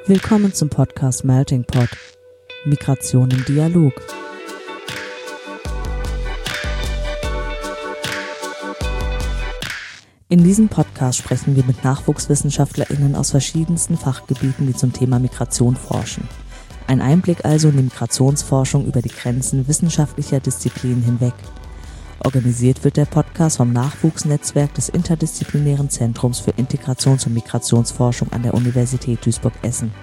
Willkommen zum Podcast Melting Pot. Migration im Dialog. In diesem Podcast sprechen wir mit NachwuchswissenschaftlerInnen aus verschiedensten Fachgebieten, die zum Thema Migration forschen. Ein Einblick also in die Migrationsforschung über die Grenzen wissenschaftlicher Disziplinen hinweg. Organisiert wird der Podcast vom Nachwuchsnetzwerk des Interdisziplinären Zentrums für Integrations- und Migrationsforschung an der Universität Duisburg-Essen.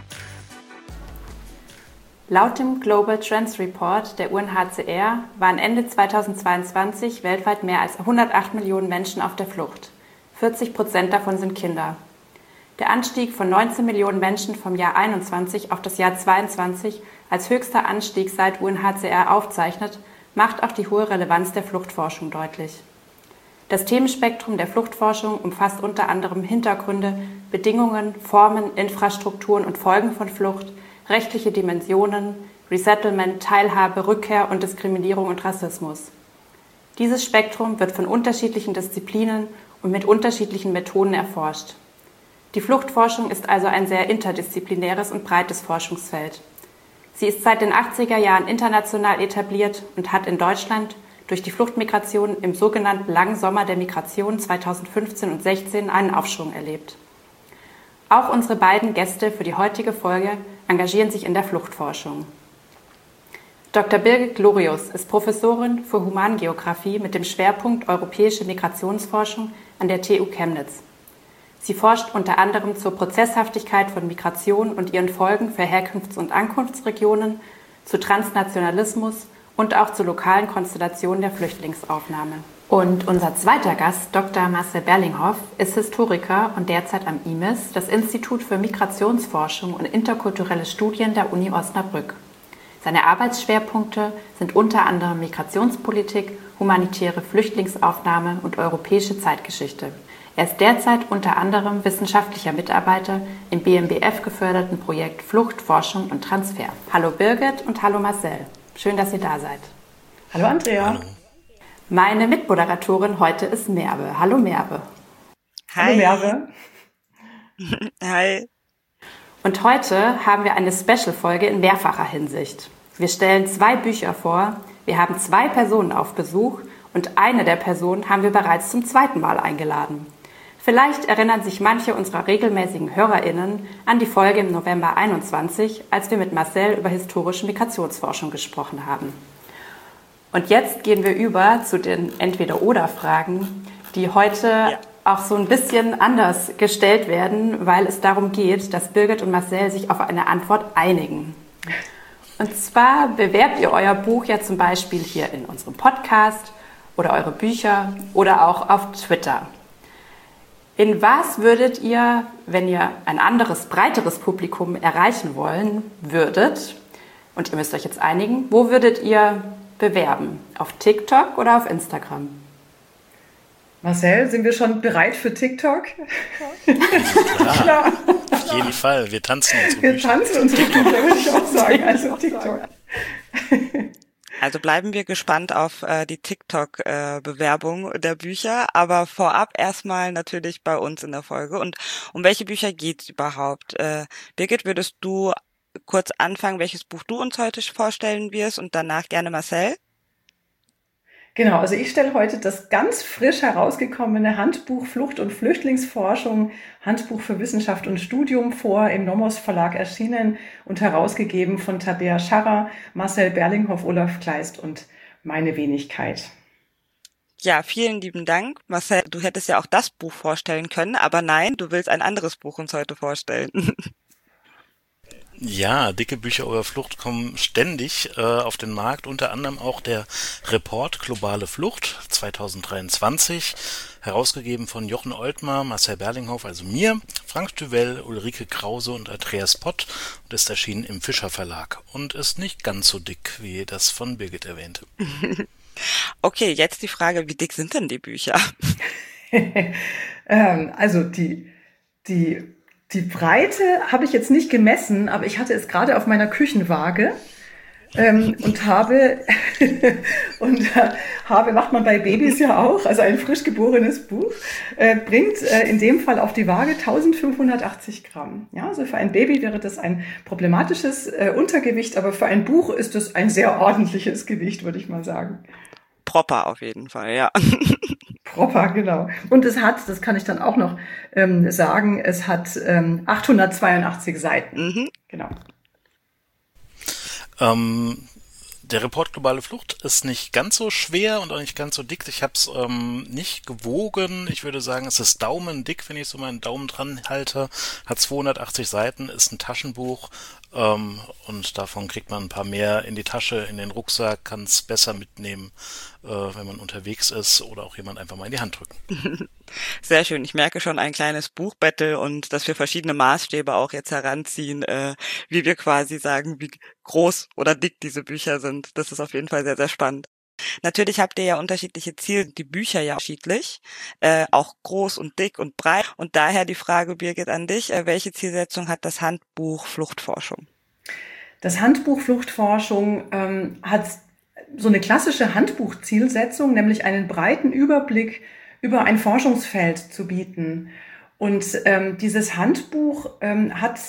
Laut dem Global Trends Report der UNHCR waren Ende 2022 weltweit mehr als 108 Millionen Menschen auf der Flucht. 40% davon sind Kinder. Der Anstieg von 19 Millionen Menschen vom Jahr 21 auf das Jahr 22 als höchster Anstieg seit UNHCR aufzeichnet, macht auch die hohe Relevanz der Fluchtforschung deutlich. Das Themenspektrum der Fluchtforschung umfasst unter anderem Hintergründe, Bedingungen, Formen, Infrastrukturen und Folgen von Flucht, rechtliche Dimensionen, Resettlement, Teilhabe, Rückkehr und Diskriminierung und Rassismus. Dieses Spektrum wird von unterschiedlichen Disziplinen und mit unterschiedlichen Methoden erforscht. Die Fluchtforschung ist also ein sehr interdisziplinäres und breites Forschungsfeld. Sie ist seit den 80er Jahren international etabliert und hat in Deutschland durch die Fluchtmigration im sogenannten Langen Sommer der Migration 2015 und 2016 einen Aufschwung erlebt. Auch unsere beiden Gäste für die heutige Folge engagieren sich in der Fluchtforschung. Dr. Birgit Glorius ist Professorin für Humangeographie mit dem Schwerpunkt Europäische Migrationsforschung an der TU Chemnitz. Sie forscht unter anderem zur Prozesshaftigkeit von Migration und ihren Folgen für Herkunfts- und Ankunftsregionen, zu Transnationalismus und auch zu lokalen Konstellationen der Flüchtlingsaufnahme. Und unser zweiter Gast, Dr. Marcel Berlinghoff, ist Historiker und derzeit am IMIS, das Institut für Migrationsforschung und interkulturelle Studien der Uni Osnabrück. Seine Arbeitsschwerpunkte sind unter anderem Migrationspolitik, humanitäre Flüchtlingsaufnahme und europäische Zeitgeschichte. Er ist derzeit unter anderem wissenschaftlicher Mitarbeiter im BMBF geförderten Projekt Flucht, Forschung und Transfer. Hallo Birgit und hallo Marcel. Schön, dass ihr da seid. Hallo Andrea. Hallo. Meine Mitmoderatorin heute ist Merve. Hallo Merve. Hi. Hallo Merve. Hi. Und heute haben wir eine Special-Folge in mehrfacher Hinsicht. Wir stellen 2 Bücher vor, wir haben 2 Personen auf Besuch und eine der Personen haben wir bereits zum 2. Mal eingeladen. Vielleicht erinnern sich manche unserer regelmäßigen HörerInnen an die Folge im November 21, als wir mit Marcel über historische Migrationsforschung gesprochen haben. Und jetzt gehen wir über zu den Entweder-Oder-Fragen, die heute auch so ein bisschen anders gestellt werden, weil es darum geht, dass Birgit und Marcel sich auf eine Antwort einigen. Und zwar bewerbt ihr euer Buch ja zum Beispiel hier in unserem Podcast oder eure Bücher oder auch auf Twitter. In was würdet ihr, wenn ihr ein anderes, breiteres Publikum erreichen wollen würdet, und ihr müsst euch jetzt einigen, wo würdet ihr bewerben? Auf TikTok oder auf Instagram? Marcel, sind wir schon bereit für TikTok? Klar, auf jeden Fall. Wir tanzen unsere Bücher. Wir tanzen unsere Bücher, würde ich auch sagen. Also TikTok. Also bleiben wir gespannt auf die TikTok-Bewerbung der Bücher, aber vorab erstmal natürlich bei uns in der Folge. Und um welche Bücher geht's überhaupt? Birgit, würdest du kurz anfangen, welches Buch du uns heute vorstellen wirst und danach gerne Marcel? Genau, also ich stelle heute das ganz frisch herausgekommene Handbuch Flucht- und Flüchtlingsforschung, Handbuch für Wissenschaft und Studium vor, im Nomos Verlag erschienen und herausgegeben von Tabea Scharrer, Marcel Berlinghoff, Olaf Kleist und meine Wenigkeit. Ja, vielen lieben Dank. Marcel, du hättest ja auch das Buch vorstellen können, aber nein, du willst ein anderes Buch uns heute vorstellen. Ja, dicke Bücher über Flucht kommen ständig auf den Markt, unter anderem auch der Report Globale Flucht 2023, herausgegeben von Jochen Oltmar, Marcel Berlinghoff, also mir, Frank Duvel, Ulrike Krause und Andreas Pott und ist erschienen im Fischer Verlag und ist nicht ganz so dick, wie das von Birgit erwähnte. Okay, jetzt die Frage, wie dick sind denn die Bücher? Also die Breite habe ich jetzt nicht gemessen, aber ich hatte es gerade auf meiner Küchenwaage. und habe, macht man bei Babys ja auch, also ein frisch geborenes Buch, bringt in dem Fall auf die Waage 1580 Gramm. Ja, also für ein Baby wäre das ein problematisches Untergewicht, aber für ein Buch ist das ein sehr ordentliches Gewicht, würde ich mal sagen. Proper auf jeden Fall, ja. Proper, genau. Und es hat, das kann ich dann auch noch sagen, es hat 882 Seiten. Genau. Der Report Globale Flucht ist nicht ganz so schwer und auch nicht ganz so dick. Ich habe es nicht gewogen. Ich würde sagen, es ist daumendick, wenn ich so meinen Daumen dran halte. Hat 280 Seiten, ist ein Taschenbuch und davon kriegt man ein paar mehr in die Tasche, in den Rucksack, kann es besser mitnehmen, wenn man unterwegs ist oder auch jemand einfach mal in die Hand drücken. Sehr schön. Ich merke schon ein kleines Buchbattle und dass wir verschiedene Maßstäbe auch jetzt heranziehen, wie wir quasi sagen, wie groß oder dick diese Bücher sind. Das ist auf jeden Fall sehr, sehr spannend. Natürlich habt ihr ja unterschiedliche Ziele, die Bücher ja unterschiedlich, auch groß und dick und breit. Und daher die Frage, Birgit, an dich, welche Zielsetzung hat das Handbuch Fluchtforschung? Das Handbuch Fluchtforschung hat so eine klassische Handbuchzielsetzung, nämlich einen breiten Überblick über ein Forschungsfeld zu bieten. Und dieses Handbuch hat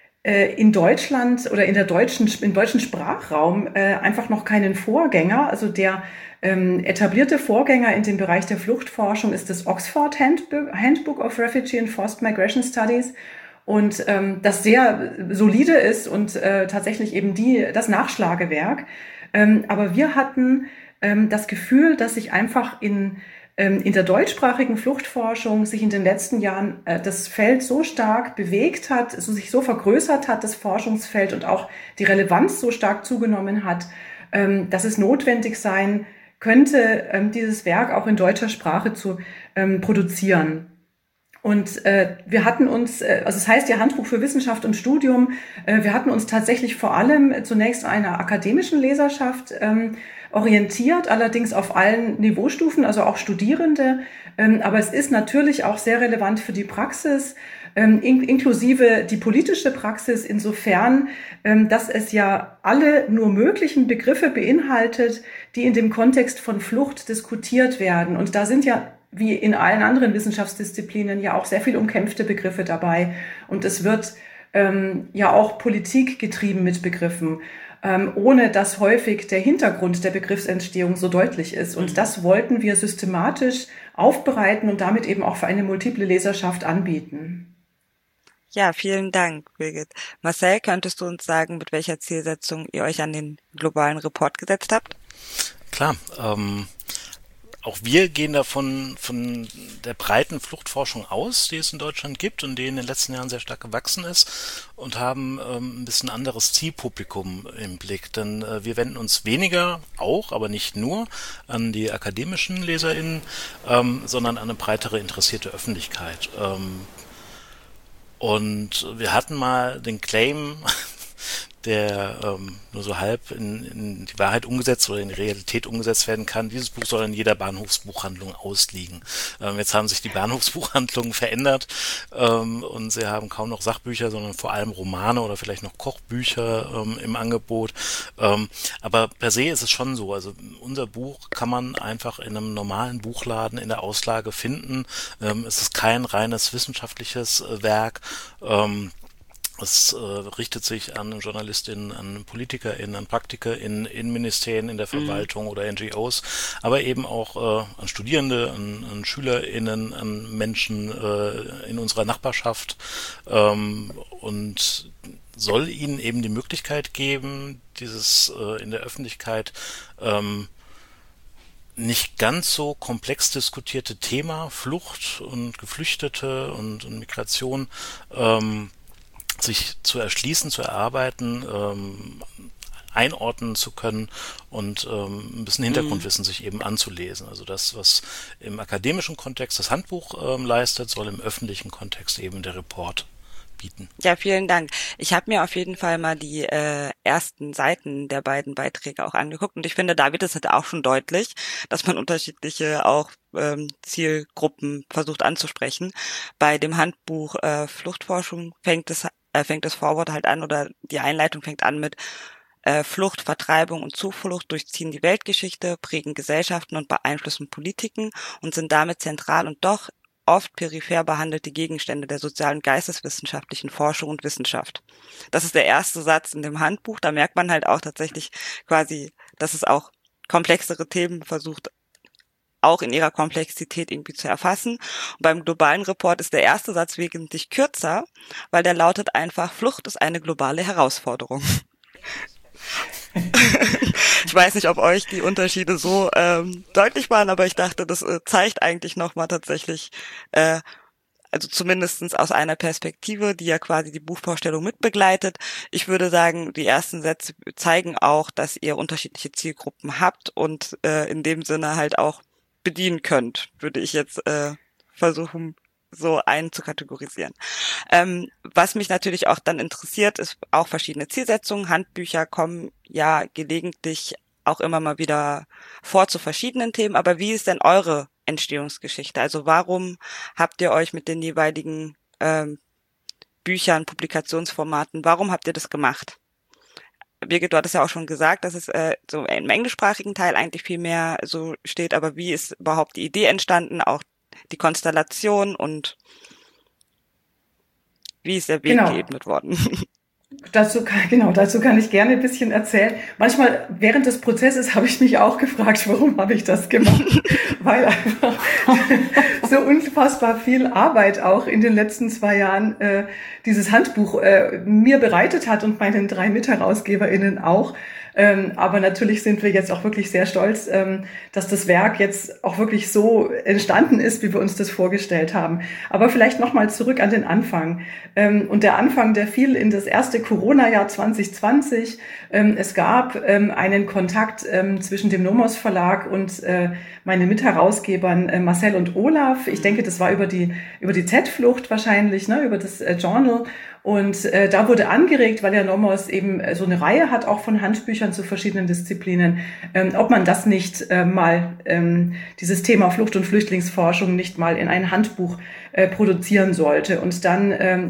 in Deutschland oder im deutschen Sprachraum einfach noch keinen Vorgänger. Also der etablierte Vorgänger in dem Bereich der Fluchtforschung ist das Oxford Handbook of Refugee and Forced Migration Studies. Und das sehr solide ist und tatsächlich eben das Nachschlagewerk. Aber wir hatten das Gefühl, dass sich einfach in der deutschsprachigen Fluchtforschung sich in den letzten Jahren das Feld so stark bewegt hat, sich so vergrößert hat, das Forschungsfeld, und auch die Relevanz so stark zugenommen hat, dass es notwendig sein könnte, dieses Werk auch in deutscher Sprache zu produzieren. Und wir hatten uns, also es heißt ja Handbuch für Wissenschaft und Studium, wir hatten uns tatsächlich vor allem zunächst einer akademischen Leserschaft orientiert, allerdings auf allen Niveaustufen, also auch Studierende. Aber es ist natürlich auch sehr relevant für die Praxis, inklusive die politische Praxis, insofern, dass es ja alle nur möglichen Begriffe beinhaltet, die in dem Kontext von Flucht diskutiert werden. Und da sind ja wie in allen anderen Wissenschaftsdisziplinen ja auch sehr viel umkämpfte Begriffe dabei. Und es wird ja auch Politik getrieben mit Begriffen, ohne dass häufig der Hintergrund der Begriffsentstehung so deutlich ist. Und das wollten wir systematisch aufbereiten und damit eben auch für eine multiple Leserschaft anbieten. Ja, vielen Dank, Birgit. Marcel, könntest du uns sagen, mit welcher Zielsetzung ihr euch an den globalen Report gesetzt habt? Klar, auch wir gehen davon von der breiten Fluchtforschung aus, die es in Deutschland gibt und die in den letzten Jahren sehr stark gewachsen ist, und haben ein bisschen anderes Zielpublikum im Blick. Denn wir wenden uns weniger, auch, aber nicht nur, an die akademischen LeserInnen, sondern an eine breitere interessierte Öffentlichkeit. Und wir hatten mal den Claim, der nur so halb in die Wahrheit umgesetzt oder in die Realität umgesetzt werden kann. Dieses Buch soll in jeder Bahnhofsbuchhandlung ausliegen. Jetzt haben sich die Bahnhofsbuchhandlungen verändert und sie haben kaum noch Sachbücher, sondern vor allem Romane oder vielleicht noch Kochbücher im Angebot. Aber per se ist es schon so. Also unser Buch kann man einfach in einem normalen Buchladen in der Auslage finden. Es ist kein reines wissenschaftliches Werk. Es richtet sich an JournalistInnen, an PolitikerInnen, an PraktikerInnen in Ministerien, in der Verwaltung oder NGOs, aber eben auch an Studierende, an SchülerInnen, an Menschen in unserer Nachbarschaft und soll ihnen eben die Möglichkeit geben, dieses in der Öffentlichkeit nicht ganz so komplex diskutierte Thema Flucht und Geflüchtete und Migration sich zu erschließen, zu erarbeiten, einordnen zu können und ein bisschen Hintergrundwissen sich eben anzulesen. Also das, was im akademischen Kontext das Handbuch leistet, soll im öffentlichen Kontext eben der Report bieten. Ja, vielen Dank. Ich habe mir auf jeden Fall mal die ersten Seiten der beiden Beiträge auch angeguckt und ich finde, da wird es halt auch schon deutlich, dass man unterschiedliche auch Zielgruppen versucht anzusprechen. Bei dem Handbuch Fluchtforschung fängt das Vorwort halt an oder die Einleitung fängt an mit Flucht, Vertreibung und Zuflucht durchziehen die Weltgeschichte, prägen Gesellschaften und beeinflussen Politiken und sind damit zentral und doch oft peripher behandelte Gegenstände der sozialen und geisteswissenschaftlichen Forschung und Wissenschaft. Das ist der erste Satz in dem Handbuch. Da merkt man halt auch tatsächlich quasi, dass es auch komplexere Themen versucht, auch in ihrer Komplexität irgendwie zu erfassen. Und beim globalen Report ist der erste Satz wesentlich kürzer, weil der lautet einfach: Flucht ist eine globale Herausforderung. Ich weiß nicht, ob euch die Unterschiede so deutlich waren, aber ich dachte, das zeigt eigentlich nochmal tatsächlich, also zumindestens aus einer Perspektive, die ja quasi die Buchvorstellung mitbegleitet. Ich würde sagen, die ersten Sätze zeigen auch, dass ihr unterschiedliche Zielgruppen habt und in dem Sinne halt auch bedienen könnt, würde ich jetzt versuchen, so einzukategorisieren. Was mich natürlich auch dann interessiert, ist auch verschiedene Zielsetzungen. Handbücher kommen ja gelegentlich auch immer mal wieder vor zu verschiedenen Themen, aber wie ist denn eure Entstehungsgeschichte? Also warum habt ihr euch mit den jeweiligen Büchern, Publikationsformaten, warum habt ihr das gemacht? Birgit, du hattest ja auch schon gesagt, dass es so im englischsprachigen Teil eigentlich viel mehr so steht, aber wie ist überhaupt die Idee entstanden, auch die Konstellation wie ist der Weg geebnet worden? Dazu kann ich gerne ein bisschen erzählen. Manchmal während des Prozesses habe ich mich auch gefragt, warum habe ich das gemacht? Weil einfach so unfassbar viel Arbeit auch in den letzten 2 Jahren dieses Handbuch mir bereitet hat und meinen 3 MitherausgeberInnen auch. Aber natürlich sind wir jetzt auch wirklich sehr stolz, dass das Werk jetzt auch wirklich so entstanden ist, wie wir uns das vorgestellt haben. Aber vielleicht nochmal zurück an den Anfang. Und der Anfang, der fiel in das erste Corona-Jahr 2020. Es gab einen Kontakt zwischen dem Nomos Verlag und meinen Mitherausgebern Marcel und Olaf. Ich denke, das war über die Z-Flucht wahrscheinlich, ne, über das Journal. Und da wurde angeregt, weil der Nomos eben so eine Reihe hat, auch von Handbüchern zu verschiedenen Disziplinen, ob man das nicht dieses Thema Flucht- und Flüchtlingsforschung nicht mal in ein Handbuch produzieren sollte. Und dann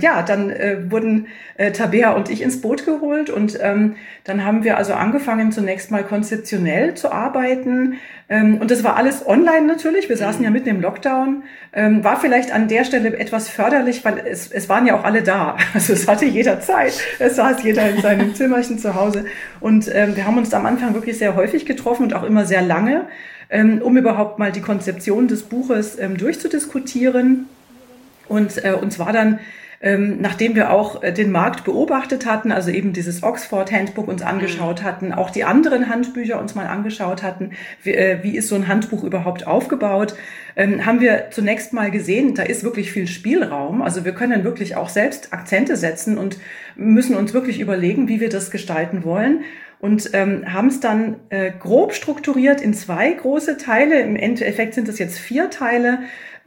wurden Tabea und ich ins Boot geholt und dann haben wir also angefangen, zunächst mal konzeptionell zu arbeiten. Und das war alles online natürlich. Wir saßen ja mitten im Lockdown. War vielleicht an der Stelle etwas förderlich, weil es waren ja auch alle da. Also es hatte jeder Zeit. Es saß jeder in seinem Zimmerchen zu Hause. Und wir haben uns am Anfang wirklich sehr häufig getroffen und auch immer sehr lange, um überhaupt mal die Konzeption des Buches durchzudiskutieren. Und uns war dann, nachdem wir auch den Markt beobachtet hatten, also eben dieses Oxford Handbook uns angeschaut hatten, auch die anderen Handbücher uns mal angeschaut hatten, wie ist so ein Handbuch überhaupt aufgebaut, haben wir zunächst mal gesehen, da ist wirklich viel Spielraum. Also wir können wirklich auch selbst Akzente setzen und müssen uns wirklich überlegen, wie wir das gestalten wollen. Und haben es dann grob strukturiert in 2 große Teile. Im Endeffekt sind es jetzt 4 Teile.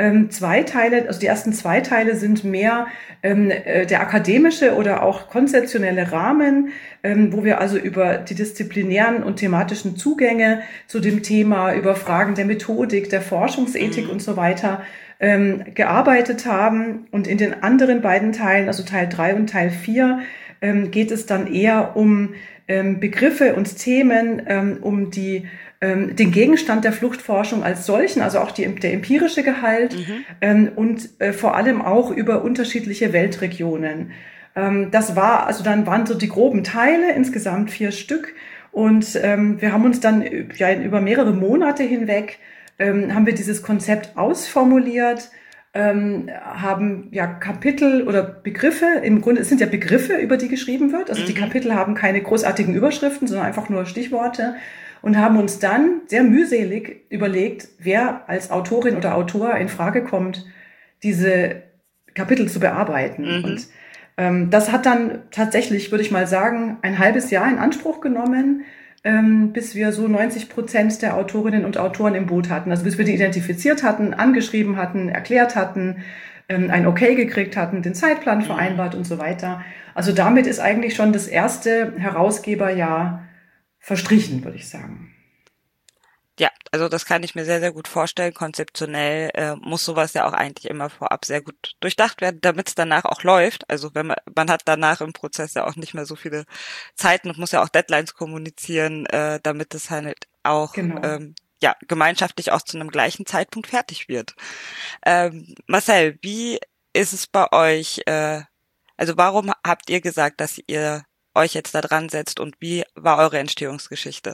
2 Teile, also die ersten 2 Teile sind mehr der akademische oder auch konzeptionelle Rahmen, wo wir also über die disziplinären und thematischen Zugänge zu dem Thema, über Fragen der Methodik, der Forschungsethik und so weiter gearbeitet haben. Und in den anderen beiden Teilen, also Teil 3 und Teil 4, geht es dann eher um Begriffe und Themen, um den Gegenstand der Fluchtforschung als solchen, also auch der empirische Gehalt und vor allem auch über unterschiedliche Weltregionen. Dann waren so die groben Teile, insgesamt 4 Stück. Und wir haben uns dann über mehrere Monate hinweg haben wir dieses Konzept ausformuliert, haben Kapitel oder Begriffe, im Grunde es sind ja Begriffe, über die geschrieben wird. Also die Kapitel haben keine großartigen Überschriften, sondern einfach nur Stichworte. Und haben uns dann sehr mühselig überlegt, wer als Autorin oder Autor in Frage kommt, diese Kapitel zu bearbeiten. Und das hat dann tatsächlich, würde ich mal sagen, ein halbes Jahr in Anspruch genommen, bis wir so 90% der Autorinnen und Autoren im Boot hatten. Also bis wir die identifiziert hatten, angeschrieben hatten, erklärt hatten, ein Okay gekriegt hatten, den Zeitplan vereinbart und so weiter. Also damit ist eigentlich schon das erste Herausgeberjahr verstrichen, würde ich sagen. Ja, Also das kann ich mir sehr, sehr gut vorstellen. Konzeptionell muss sowas ja auch eigentlich immer vorab sehr gut durchdacht werden, damit es danach auch läuft. Also wenn man hat danach im Prozess ja auch nicht mehr so viele Zeiten und muss ja auch Deadlines kommunizieren, damit es halt auch Genau. Gemeinschaftlich auch zu einem gleichen Zeitpunkt fertig wird. Marcel, wie ist es bei euch? Also warum habt ihr gesagt, dass ihr euch jetzt da dran setzt und wie war eure Entstehungsgeschichte?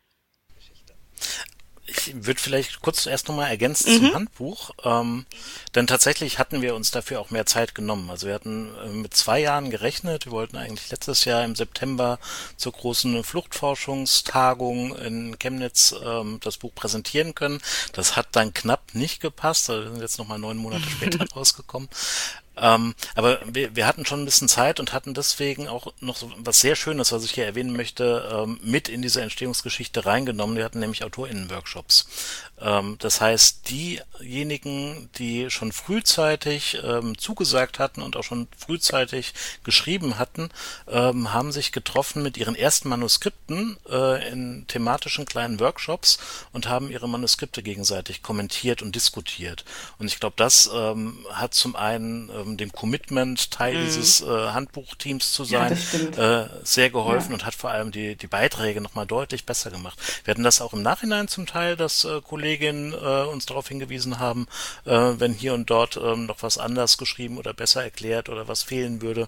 Ich würde vielleicht kurz erst nochmal ergänzen zum Handbuch, denn tatsächlich hatten wir uns dafür auch mehr Zeit genommen. Also wir hatten mit 2 Jahren gerechnet. Wir wollten eigentlich letztes Jahr im September zur großen Fluchtforschungstagung in Chemnitz das Buch präsentieren können. Das hat dann knapp nicht gepasst. Also wir sind jetzt nochmal 9 Monate später rausgekommen. Aber wir hatten schon ein bisschen Zeit und hatten deswegen auch noch so was sehr Schönes, was ich hier erwähnen möchte, mit in diese Entstehungsgeschichte reingenommen. Wir hatten nämlich AutorInnen-Workshops. Das heißt, diejenigen, die schon frühzeitig zugesagt hatten und auch schon frühzeitig geschrieben hatten, haben sich getroffen mit ihren ersten Manuskripten in thematischen kleinen Workshops und haben ihre Manuskripte gegenseitig kommentiert und diskutiert. Und ich glaube, das hat zum einen dem Commitment, Teil dieses Handbuchteams zu sein, sehr geholfen und hat vor allem die Beiträge nochmal deutlich besser gemacht. Wir hatten das auch im Nachhinein zum Teil, dass Kolleginnen uns darauf hingewiesen haben, wenn hier und dort noch was anders geschrieben oder besser erklärt oder was fehlen würde.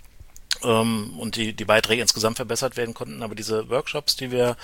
Und die Beiträge insgesamt verbessert werden konnten. Aber diese Workshops, die wir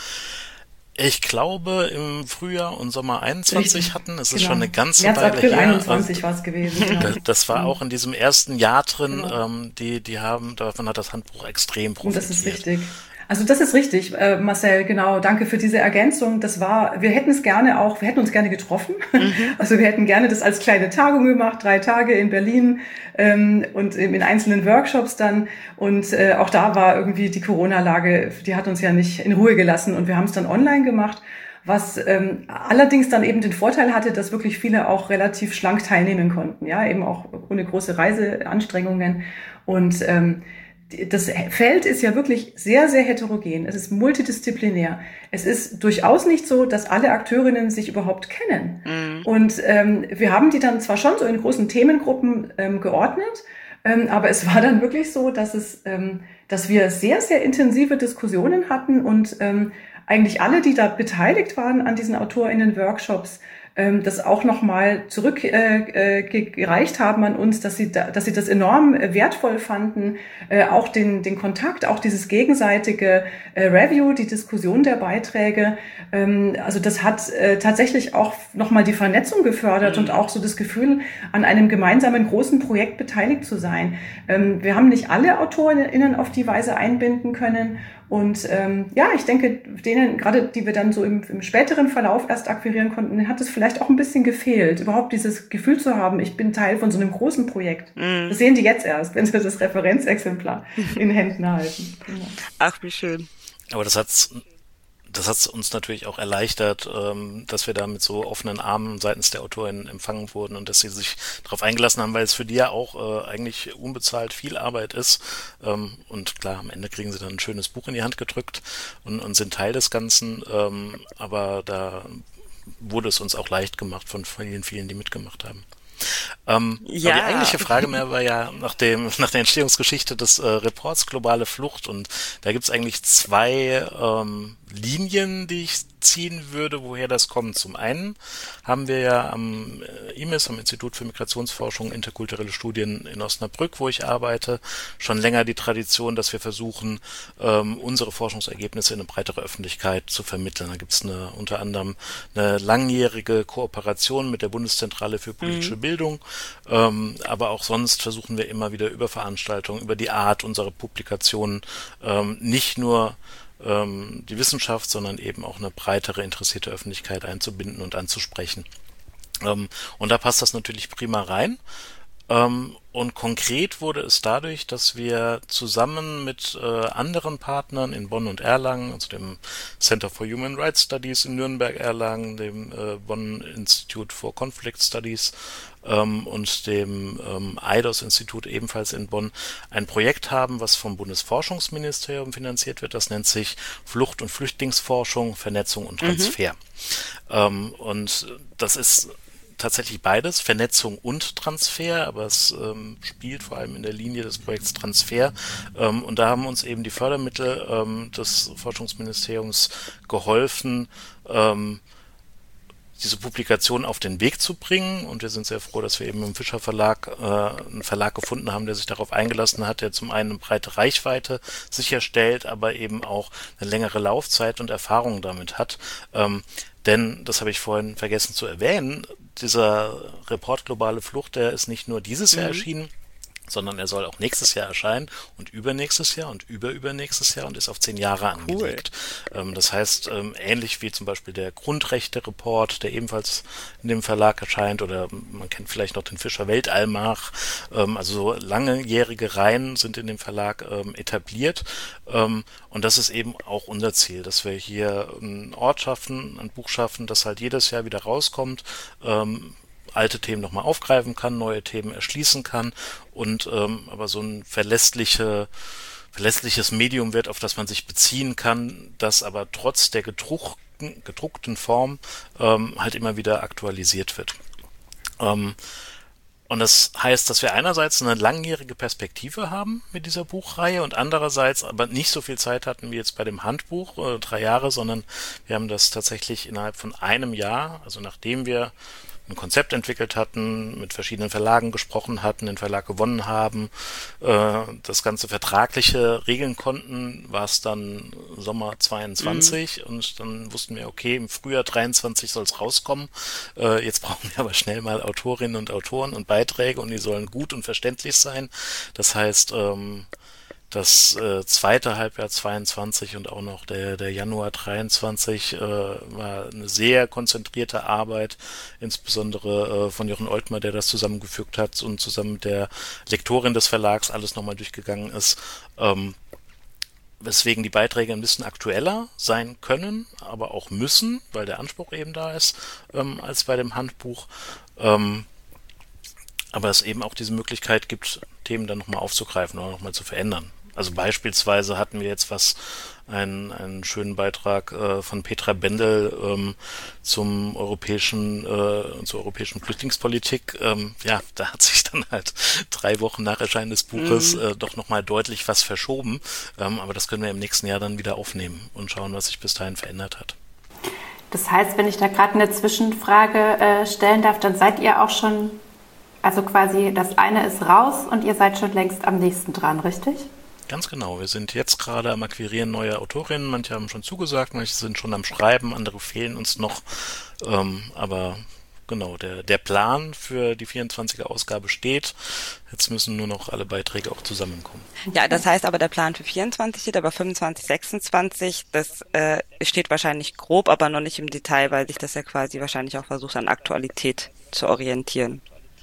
ich glaube, im Frühjahr und Sommer 21 hatten. Es ist schon eine ganze März, Weile April her. 21 war es gewesen. Ja. Das war auch in diesem ersten Jahr drin. Davon hat das Handbuch extrem profitiert. Und das ist richtig. Also das ist richtig, Marcel, genau. Danke für diese Ergänzung. Wir hätten uns gerne getroffen. Also wir hätten gerne das als kleine Tagung gemacht, 3 Tage in Berlin und in einzelnen Workshops dann. Und auch da war irgendwie die Corona-Lage, die hat uns ja nicht in Ruhe gelassen und wir haben es dann online gemacht. Was allerdings dann eben den Vorteil hatte, dass wirklich viele auch relativ schlank teilnehmen konnten, ja, eben auch ohne große Reiseanstrengungen. Und das Feld ist ja wirklich sehr, sehr heterogen. Es ist multidisziplinär. Es ist durchaus nicht so, dass alle Akteurinnen sich überhaupt kennen. Und wir haben die dann zwar schon so in großen Themengruppen geordnet, aber es war dann wirklich so, dass wir sehr, sehr intensive Diskussionen hatten und eigentlich alle, die da beteiligt waren an diesen AutorInnen-Workshops, das auch nochmal zurückgereicht haben an uns, dass sie das enorm wertvoll fanden, auch den Kontakt, auch dieses gegenseitige Review, die Diskussion der Beiträge. Also das hat tatsächlich auch nochmal die Vernetzung gefördert und auch so das Gefühl, an einem gemeinsamen großen Projekt beteiligt zu sein. Wir haben nicht alle AutorInnen auf die Weise einbinden können. Und ich denke, denen, gerade die wir dann so im späteren Verlauf erst akquirieren konnten, hat es vielleicht auch ein bisschen gefehlt, überhaupt dieses Gefühl zu haben, ich bin Teil von so einem großen Projekt. Das sehen die jetzt erst, wenn sie das Referenzexemplar in Händen halten. Genau. Ach, wie schön. Aber das hat's uns natürlich auch erleichtert, dass wir da mit so offenen Armen seitens der Autorin empfangen wurden und dass sie sich darauf eingelassen haben, weil es für die ja auch eigentlich unbezahlt viel Arbeit ist. Und klar, am Ende kriegen sie dann ein schönes Buch in die Hand gedrückt und sind Teil des Ganzen. Aber da wurde es uns auch leicht gemacht von vielen, vielen, die mitgemacht haben. Aber die eigentliche Frage mehr war ja nach der Entstehungsgeschichte des Reports Globale Flucht, und da gibt's eigentlich 2 Linien, die ich ziehen würde, woher das kommt. Zum einen haben wir ja am IMIS, am Institut für Migrationsforschung, interkulturelle Studien in Osnabrück, wo ich arbeite, schon länger die Tradition, dass wir versuchen, unsere Forschungsergebnisse in eine breitere Öffentlichkeit zu vermitteln. Da gibt's unter anderem eine langjährige Kooperation mit der Bundeszentrale für politische Bildung, aber auch sonst versuchen wir immer wieder über Veranstaltungen, über die Art unserer Publikationen nicht nur die Wissenschaft, sondern eben auch eine breitere interessierte Öffentlichkeit einzubinden und anzusprechen. Und da passt das natürlich prima rein. Und konkret wurde es dadurch, dass wir zusammen mit anderen Partnern in Bonn und Erlangen, also dem Center for Human Rights Studies in Nürnberg-Erlangen, dem Bonn Institute for Conflict Studies und dem EIDOS-Institut ebenfalls in Bonn ein Projekt haben, was vom Bundesforschungsministerium finanziert wird. Das nennt sich Flucht- und Flüchtlingsforschung, Vernetzung und Transfer. Und das ist tatsächlich beides, Vernetzung und Transfer, aber es spielt vor allem in der Linie des Projekts Transfer. Und da haben uns eben die Fördermittel des Forschungsministeriums geholfen, diese Publikation auf den Weg zu bringen. Und wir sind sehr froh, dass wir eben im Fischer Verlag einen Verlag gefunden haben, der sich darauf eingelassen hat, der zum einen eine breite Reichweite sicherstellt, aber eben auch eine längere Laufzeit und Erfahrung damit hat. Denn, das habe ich vorhin vergessen zu erwähnen, dieser Report Globale Flucht, der ist nicht nur dieses Jahr erschienen, sondern er soll auch nächstes Jahr erscheinen und übernächstes Jahr und übernächstes Jahr und ist auf 10 Jahre angelegt. Das heißt, ähnlich wie zum Beispiel der Grundrechte-Report, der ebenfalls in dem Verlag erscheint, oder man kennt vielleicht noch den Fischer Weltalmach, also so langjährige Reihen sind in dem Verlag etabliert. Und das ist eben auch unser Ziel, dass wir hier einen Ort schaffen, ein Buch schaffen, das halt jedes Jahr wieder rauskommt, alte Themen nochmal aufgreifen kann, neue Themen erschließen kann und aber so ein verlässliches Medium wird, auf das man sich beziehen kann, das aber trotz der gedruckten Form halt immer wieder aktualisiert wird. Und das heißt, dass wir einerseits eine langjährige Perspektive haben mit dieser Buchreihe und andererseits aber nicht so viel Zeit hatten wie jetzt bei dem Handbuch, 3 Jahre, sondern wir haben das tatsächlich innerhalb von einem Jahr, also nachdem wir ein Konzept entwickelt hatten, mit verschiedenen Verlagen gesprochen hatten, den Verlag gewonnen haben, das Ganze vertragliche regeln konnten, war es dann Sommer 22 und dann wussten wir, okay, im Frühjahr 23 soll es rauskommen. Jetzt brauchen wir aber schnell mal Autorinnen und Autoren und Beiträge und die sollen gut und verständlich sein. Das heißt, das zweite Halbjahr 22 und auch noch der Januar 23 war eine sehr konzentrierte Arbeit, insbesondere von Jochen Oltmar, der das zusammengefügt hat und zusammen mit der Lektorin des Verlags alles nochmal durchgegangen ist, weswegen die Beiträge ein bisschen aktueller sein können, aber auch müssen, weil der Anspruch eben da ist, als bei dem Handbuch. Aber es eben auch diese Möglichkeit gibt, Themen dann nochmal aufzugreifen oder nochmal zu verändern. Also beispielsweise hatten wir jetzt einen schönen Beitrag von Petra Bendel zur europäischen Flüchtlingspolitik. Da hat sich dann halt 3 Wochen nach Erscheinen des Buches doch nochmal deutlich was verschoben. Aber das können wir im nächsten Jahr dann wieder aufnehmen und schauen, was sich bis dahin verändert hat. Das heißt, wenn ich da gerade eine Zwischenfrage stellen darf, dann seid ihr auch schon, also quasi das eine ist raus und ihr seid schon längst am nächsten dran, richtig? Ganz genau. Wir sind jetzt gerade am Akquirieren neuer Autorinnen. Manche haben schon zugesagt, manche sind schon am Schreiben, andere fehlen uns noch. Aber genau, der Plan für die 24er Ausgabe steht. Jetzt müssen nur noch alle Beiträge auch zusammenkommen. Ja, das heißt aber, der Plan für 24 steht, aber 25, 26, das steht wahrscheinlich grob, aber noch nicht im Detail, weil sich das ja quasi wahrscheinlich auch versucht, an Aktualität zu orientieren.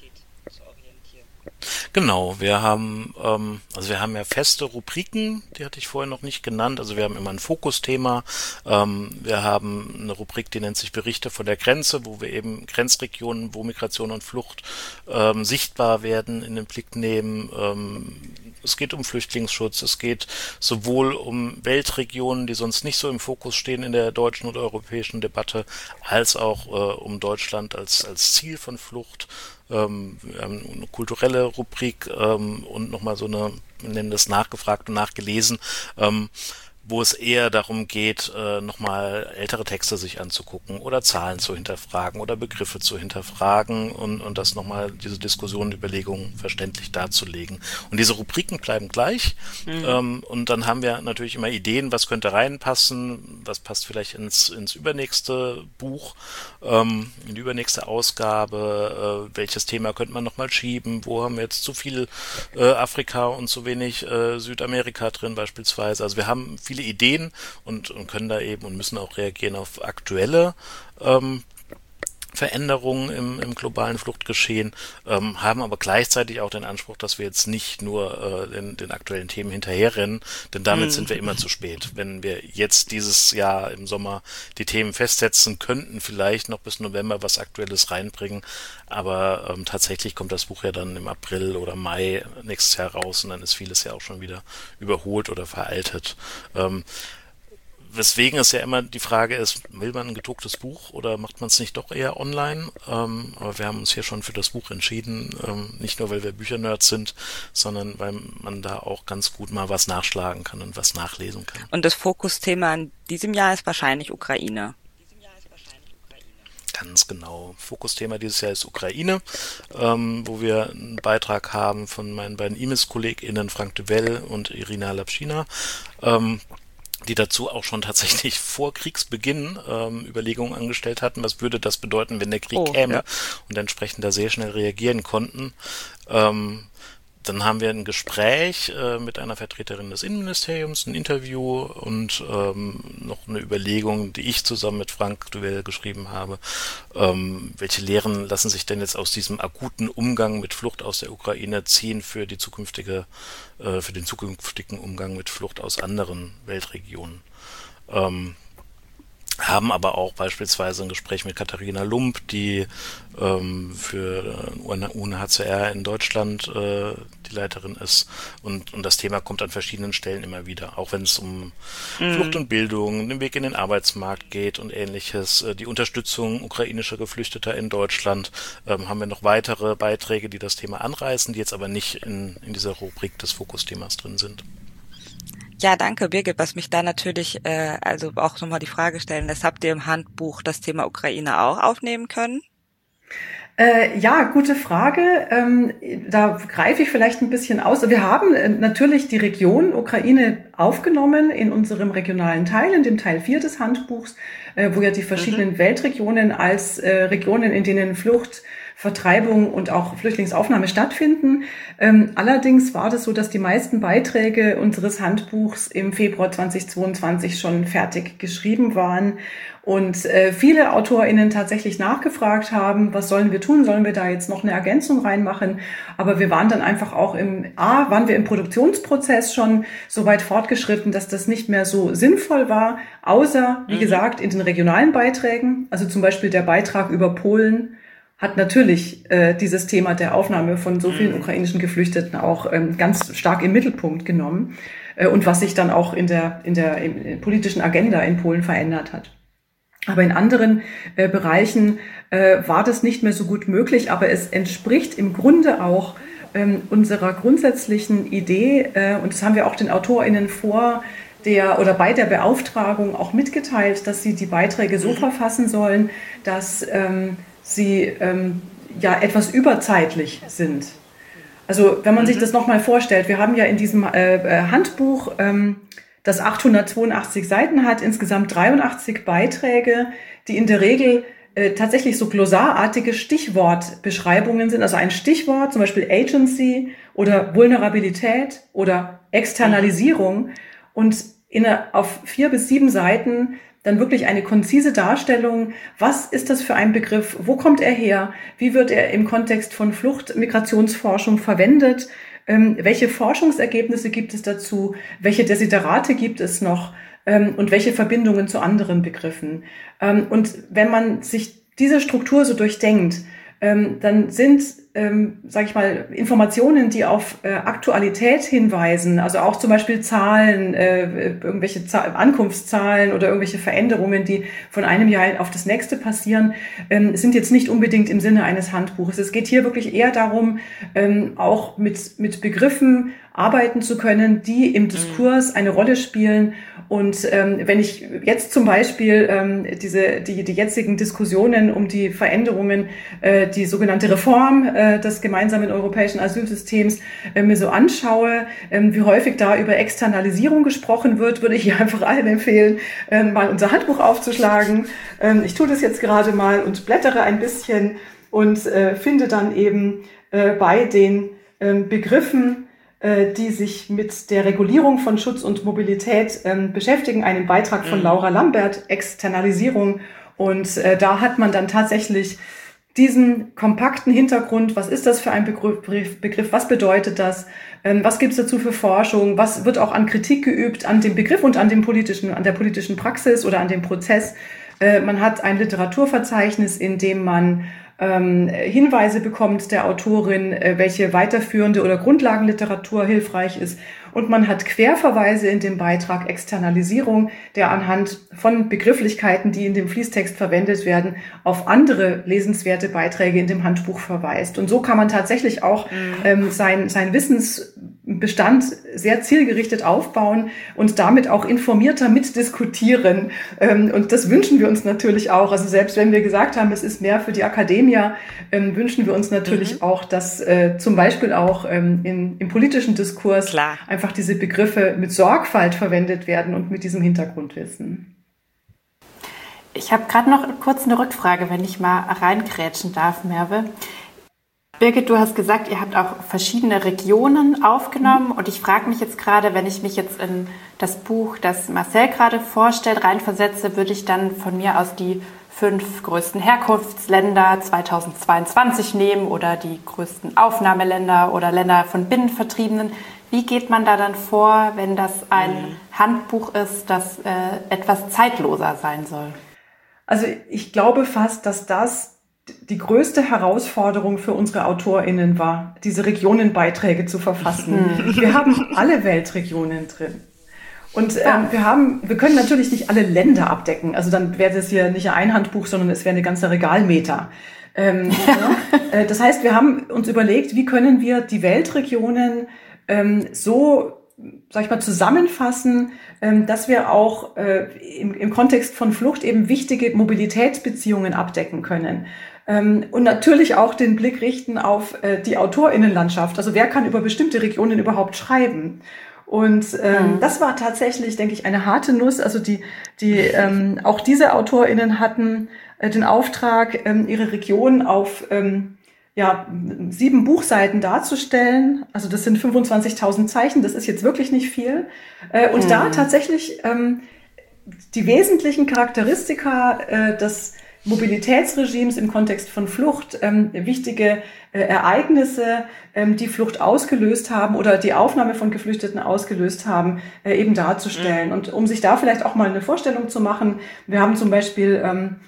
Genau, wir haben ja feste Rubriken, die hatte ich vorher noch nicht genannt. Also wir haben immer ein Fokusthema. Wir haben eine Rubrik, die nennt sich Berichte von der Grenze, wo wir eben Grenzregionen, wo Migration und Flucht sichtbar werden, in den Blick nehmen. Es geht um Flüchtlingsschutz, es geht sowohl um Weltregionen, die sonst nicht so im Fokus stehen in der deutschen oder europäischen Debatte, als auch um Deutschland als Ziel von Flucht. Wir haben eine kulturelle Rubrik und nochmal so eine, wir nennen das nachgefragt und nachgelesen, wo es eher darum geht, nochmal ältere Texte sich anzugucken oder Zahlen zu hinterfragen oder Begriffe zu hinterfragen und das nochmal, diese Diskussion, Überlegungen verständlich darzulegen. Und diese Rubriken bleiben gleich. Und dann haben wir natürlich immer Ideen, was könnte reinpassen, was passt vielleicht ins übernächste Buch, in die übernächste Ausgabe, welches Thema könnte man nochmal schieben, wo haben wir jetzt zu viel Afrika und zu wenig Südamerika drin beispielsweise. Also wir haben viele Ideen und können da eben und müssen auch reagieren auf aktuelle Veränderungen im globalen Fluchtgeschehen, haben aber gleichzeitig auch den Anspruch, dass wir jetzt nicht nur den aktuellen Themen hinterherrennen, denn damit sind wir immer zu spät. Wenn wir jetzt dieses Jahr im Sommer die Themen festsetzen, könnten vielleicht noch bis November was Aktuelles reinbringen, aber tatsächlich kommt das Buch ja dann im April oder Mai nächstes Jahr raus und dann ist vieles ja auch schon wieder überholt oder veraltet. Weswegen es ja immer die Frage ist, will man ein gedrucktes Buch oder macht man es nicht doch eher online? Aber wir haben uns hier schon für das Buch entschieden, nicht nur, weil wir Büchernerds sind, sondern weil man da auch ganz gut mal was nachschlagen kann und was nachlesen kann. Und das Fokusthema in diesem Jahr ist wahrscheinlich Ukraine. Ganz genau. Fokusthema dieses Jahr ist Ukraine, wo wir einen Beitrag haben von meinen beiden IMIS-KollegInnen Frank Duvel und Irina Lapschina, die dazu auch schon tatsächlich vor Kriegsbeginn Überlegungen angestellt hatten, was würde das bedeuten, wenn der Krieg käme, und entsprechend da sehr schnell reagieren konnten. Dann haben wir ein Gespräch mit einer Vertreterin des Innenministeriums, ein Interview und noch eine Überlegung, die ich zusammen mit Frank Duvel geschrieben habe. Welche Lehren lassen sich denn jetzt aus diesem akuten Umgang mit Flucht aus der Ukraine ziehen für den zukünftigen Umgang mit Flucht aus anderen Weltregionen? Haben aber auch beispielsweise ein Gespräch mit Katharina Lump, die für UNHCR in Deutschland die Leiterin ist. Und das Thema kommt an verschiedenen Stellen immer wieder, auch wenn es um Flucht und Bildung, den Weg in den Arbeitsmarkt geht und Ähnliches, die Unterstützung ukrainischer Geflüchteter in Deutschland, haben wir noch weitere Beiträge, die das Thema anreißen, die jetzt aber nicht in dieser Rubrik des Fokusthemas drin sind. Ja, danke, Birgit. Was mich da natürlich also auch nochmal die Frage stellen lässt, habt ihr im Handbuch das Thema Ukraine auch aufnehmen können? Ja, gute Frage. Da greife ich vielleicht ein bisschen aus. Wir haben natürlich die Region Ukraine aufgenommen in unserem regionalen Teil, in dem Teil 4 des Handbuchs, wo ja die verschiedenen Weltregionen als Regionen, in denen Flucht, Vertreibung und auch Flüchtlingsaufnahme stattfinden. Allerdings war das so, dass die meisten Beiträge unseres Handbuchs im Februar 2022 schon fertig geschrieben waren und viele AutorInnen tatsächlich nachgefragt haben, was sollen wir tun? Sollen wir da jetzt noch eine Ergänzung reinmachen? Aber wir waren dann einfach auch waren wir im Produktionsprozess schon so weit fortgeschritten, dass das nicht mehr so sinnvoll war, außer, wie gesagt, in den regionalen Beiträgen, also zum Beispiel der Beitrag über Polen, hat natürlich dieses Thema der Aufnahme von so vielen ukrainischen Geflüchteten auch ganz stark im Mittelpunkt genommen und was sich dann auch in der politischen Agenda in Polen verändert hat. Aber in anderen Bereichen war das nicht mehr so gut möglich, aber es entspricht im Grunde auch unserer grundsätzlichen Idee, und das haben wir auch den AutorInnen bei der Beauftragung auch mitgeteilt, dass sie die Beiträge so verfassen sollen, dass sie etwas überzeitlich sind. Also wenn man sich das nochmal vorstellt, wir haben ja in diesem Handbuch, das 882 Seiten hat, insgesamt 83 Beiträge, die in der Regel tatsächlich so glossarartige Stichwortbeschreibungen sind. Also ein Stichwort, zum Beispiel Agency oder Vulnerabilität oder Externalisierung, und auf 4 bis 7 Seiten dann wirklich eine konzise Darstellung, was ist das für ein Begriff, wo kommt er her, wie wird er im Kontext von Flucht-Migrationsforschung verwendet, welche Forschungsergebnisse gibt es dazu, welche Desiderate gibt es noch und welche Verbindungen zu anderen Begriffen. Und wenn man sich diese Struktur so durchdenkt, dann sind, Informationen, die auf Aktualität hinweisen, also auch zum Beispiel Zahlen, irgendwelche Ankunftszahlen oder irgendwelche Veränderungen, die von einem Jahr auf das nächste passieren, sind jetzt nicht unbedingt im Sinne eines Handbuches. Es geht hier wirklich eher darum, auch mit Begriffen arbeiten zu können, die im Diskurs eine Rolle spielen. Und wenn ich jetzt zum Beispiel die jetzigen Diskussionen um die Veränderungen, die sogenannte Reform des gemeinsamen europäischen Asylsystems mir so anschaue, wie häufig da über Externalisierung gesprochen wird, würde ich hier einfach allen empfehlen, mal unser Handbuch aufzuschlagen. Ich tue das jetzt gerade mal und blättere ein bisschen und finde dann eben bei den Begriffen, die sich mit der Regulierung von Schutz und Mobilität beschäftigen, einen Beitrag von Laura Lambert, Externalisierung Und da hat man dann tatsächlich diesen kompakten Hintergrund, was ist das für ein Begriff, was bedeutet das, was gibt's dazu für Forschung, was wird auch an Kritik geübt an dem Begriff und an der politischen Praxis oder an dem Prozess. Man hat ein Literaturverzeichnis, in dem man Hinweise bekommt der Autorin, welche weiterführende oder Grundlagenliteratur hilfreich ist. Und man hat Querverweise in dem Beitrag, Externalisierung, der anhand von Begrifflichkeiten, die in dem Fließtext verwendet werden, auf andere lesenswerte Beiträge in dem Handbuch verweist. Und so kann man tatsächlich auch sein Wissensbestand sehr zielgerichtet aufbauen und damit auch informierter mitdiskutieren. Und das wünschen wir uns natürlich auch. Also selbst wenn wir gesagt haben, es ist mehr für die Akademie, wünschen wir uns natürlich auch, dass zum Beispiel auch im politischen Diskurs einfach diese Begriffe mit Sorgfalt verwendet werden und mit diesem Hintergrundwissen. Ich habe gerade noch kurz eine Rückfrage, wenn ich mal reingrätschen darf, Merve. Birgit, du hast gesagt, ihr habt auch verschiedene Regionen aufgenommen und ich frage mich jetzt gerade, wenn ich mich jetzt in das Buch, das Marcel gerade vorstellt, reinversetze, würde ich dann von mir aus die 5 größten Herkunftsländer 2022 nehmen oder die größten Aufnahmeländer oder Länder von Binnenvertriebenen. Wie geht man da dann vor, wenn das ein Handbuch ist, das etwas zeitloser sein soll? Also ich glaube fast, dass das die größte Herausforderung für unsere AutorInnen war, diese Regionenbeiträge zu verfassen. Wir haben alle Weltregionen drin. Und wir können natürlich nicht alle Länder abdecken. Also dann wäre das hier nicht ein Handbuch, sondern es wäre eine ganze Regalmeter. Das heißt, wir haben uns überlegt, wie können wir die Weltregionen so, sag ich mal, zusammenfassen, dass wir auch im Kontext von Flucht eben wichtige Mobilitätsbeziehungen abdecken können. Und natürlich auch den Blick richten auf die AutorInnenlandschaft. Also wer kann über bestimmte Regionen überhaupt schreiben? Und das war tatsächlich, denke ich, eine harte Nuss. Also auch diese AutorInnen hatten den Auftrag, ihre Region auf 7 Buchseiten darzustellen. Also das sind 25.000 Zeichen, das ist jetzt wirklich nicht viel. Und da tatsächlich die wesentlichen Charakteristika des Mobilitätsregimes im Kontext von Flucht, wichtige Ereignisse, die Flucht ausgelöst haben oder die Aufnahme von Geflüchteten ausgelöst haben, eben darzustellen. Und um sich da vielleicht auch mal eine Vorstellung zu machen, wir haben zum Beispiel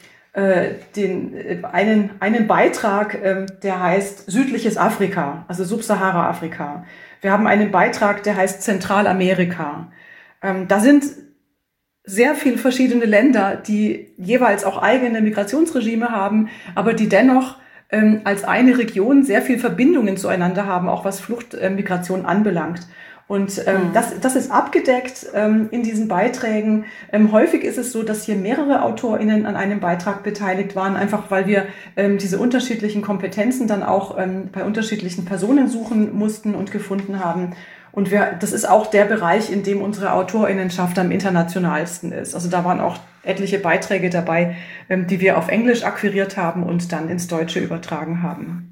einen Beitrag, der heißt Südliches Afrika, also Subsahara-Afrika. Wir haben einen Beitrag, der heißt Zentralamerika. Da sind sehr viele verschiedene Länder, die jeweils auch eigene Migrationsregime haben, aber die dennoch als eine Region sehr viel Verbindungen zueinander haben, auch was Fluchtmigration anbelangt. Und das ist abgedeckt in diesen Beiträgen. Häufig ist es so, dass hier mehrere AutorInnen an einem Beitrag beteiligt waren, einfach weil wir diese unterschiedlichen Kompetenzen dann auch bei unterschiedlichen Personen suchen mussten und gefunden haben. Und das ist auch der Bereich, in dem unsere AutorInnenschaft am internationalsten ist. Also da waren auch etliche Beiträge dabei, die wir auf Englisch akquiriert haben und dann ins Deutsche übertragen haben.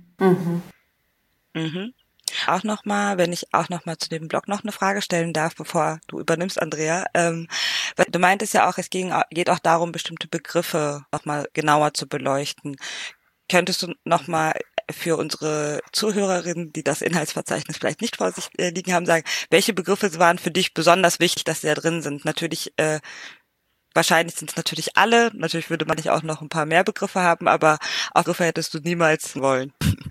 Auch nochmal, wenn ich auch nochmal zu dem Blog noch eine Frage stellen darf, bevor du übernimmst, Andrea. Du meintest ja auch, geht auch darum, bestimmte Begriffe nochmal genauer zu beleuchten. Könntest du nochmal für unsere Zuhörerinnen, die das Inhaltsverzeichnis vielleicht nicht vor sich liegen haben, sagen, welche Begriffe waren für dich besonders wichtig, dass sie da drin sind? Natürlich, wahrscheinlich sind es natürlich alle. Natürlich würde man nicht auch noch ein paar mehr Begriffe haben, aber auch Begriffe hättest du niemals wollen.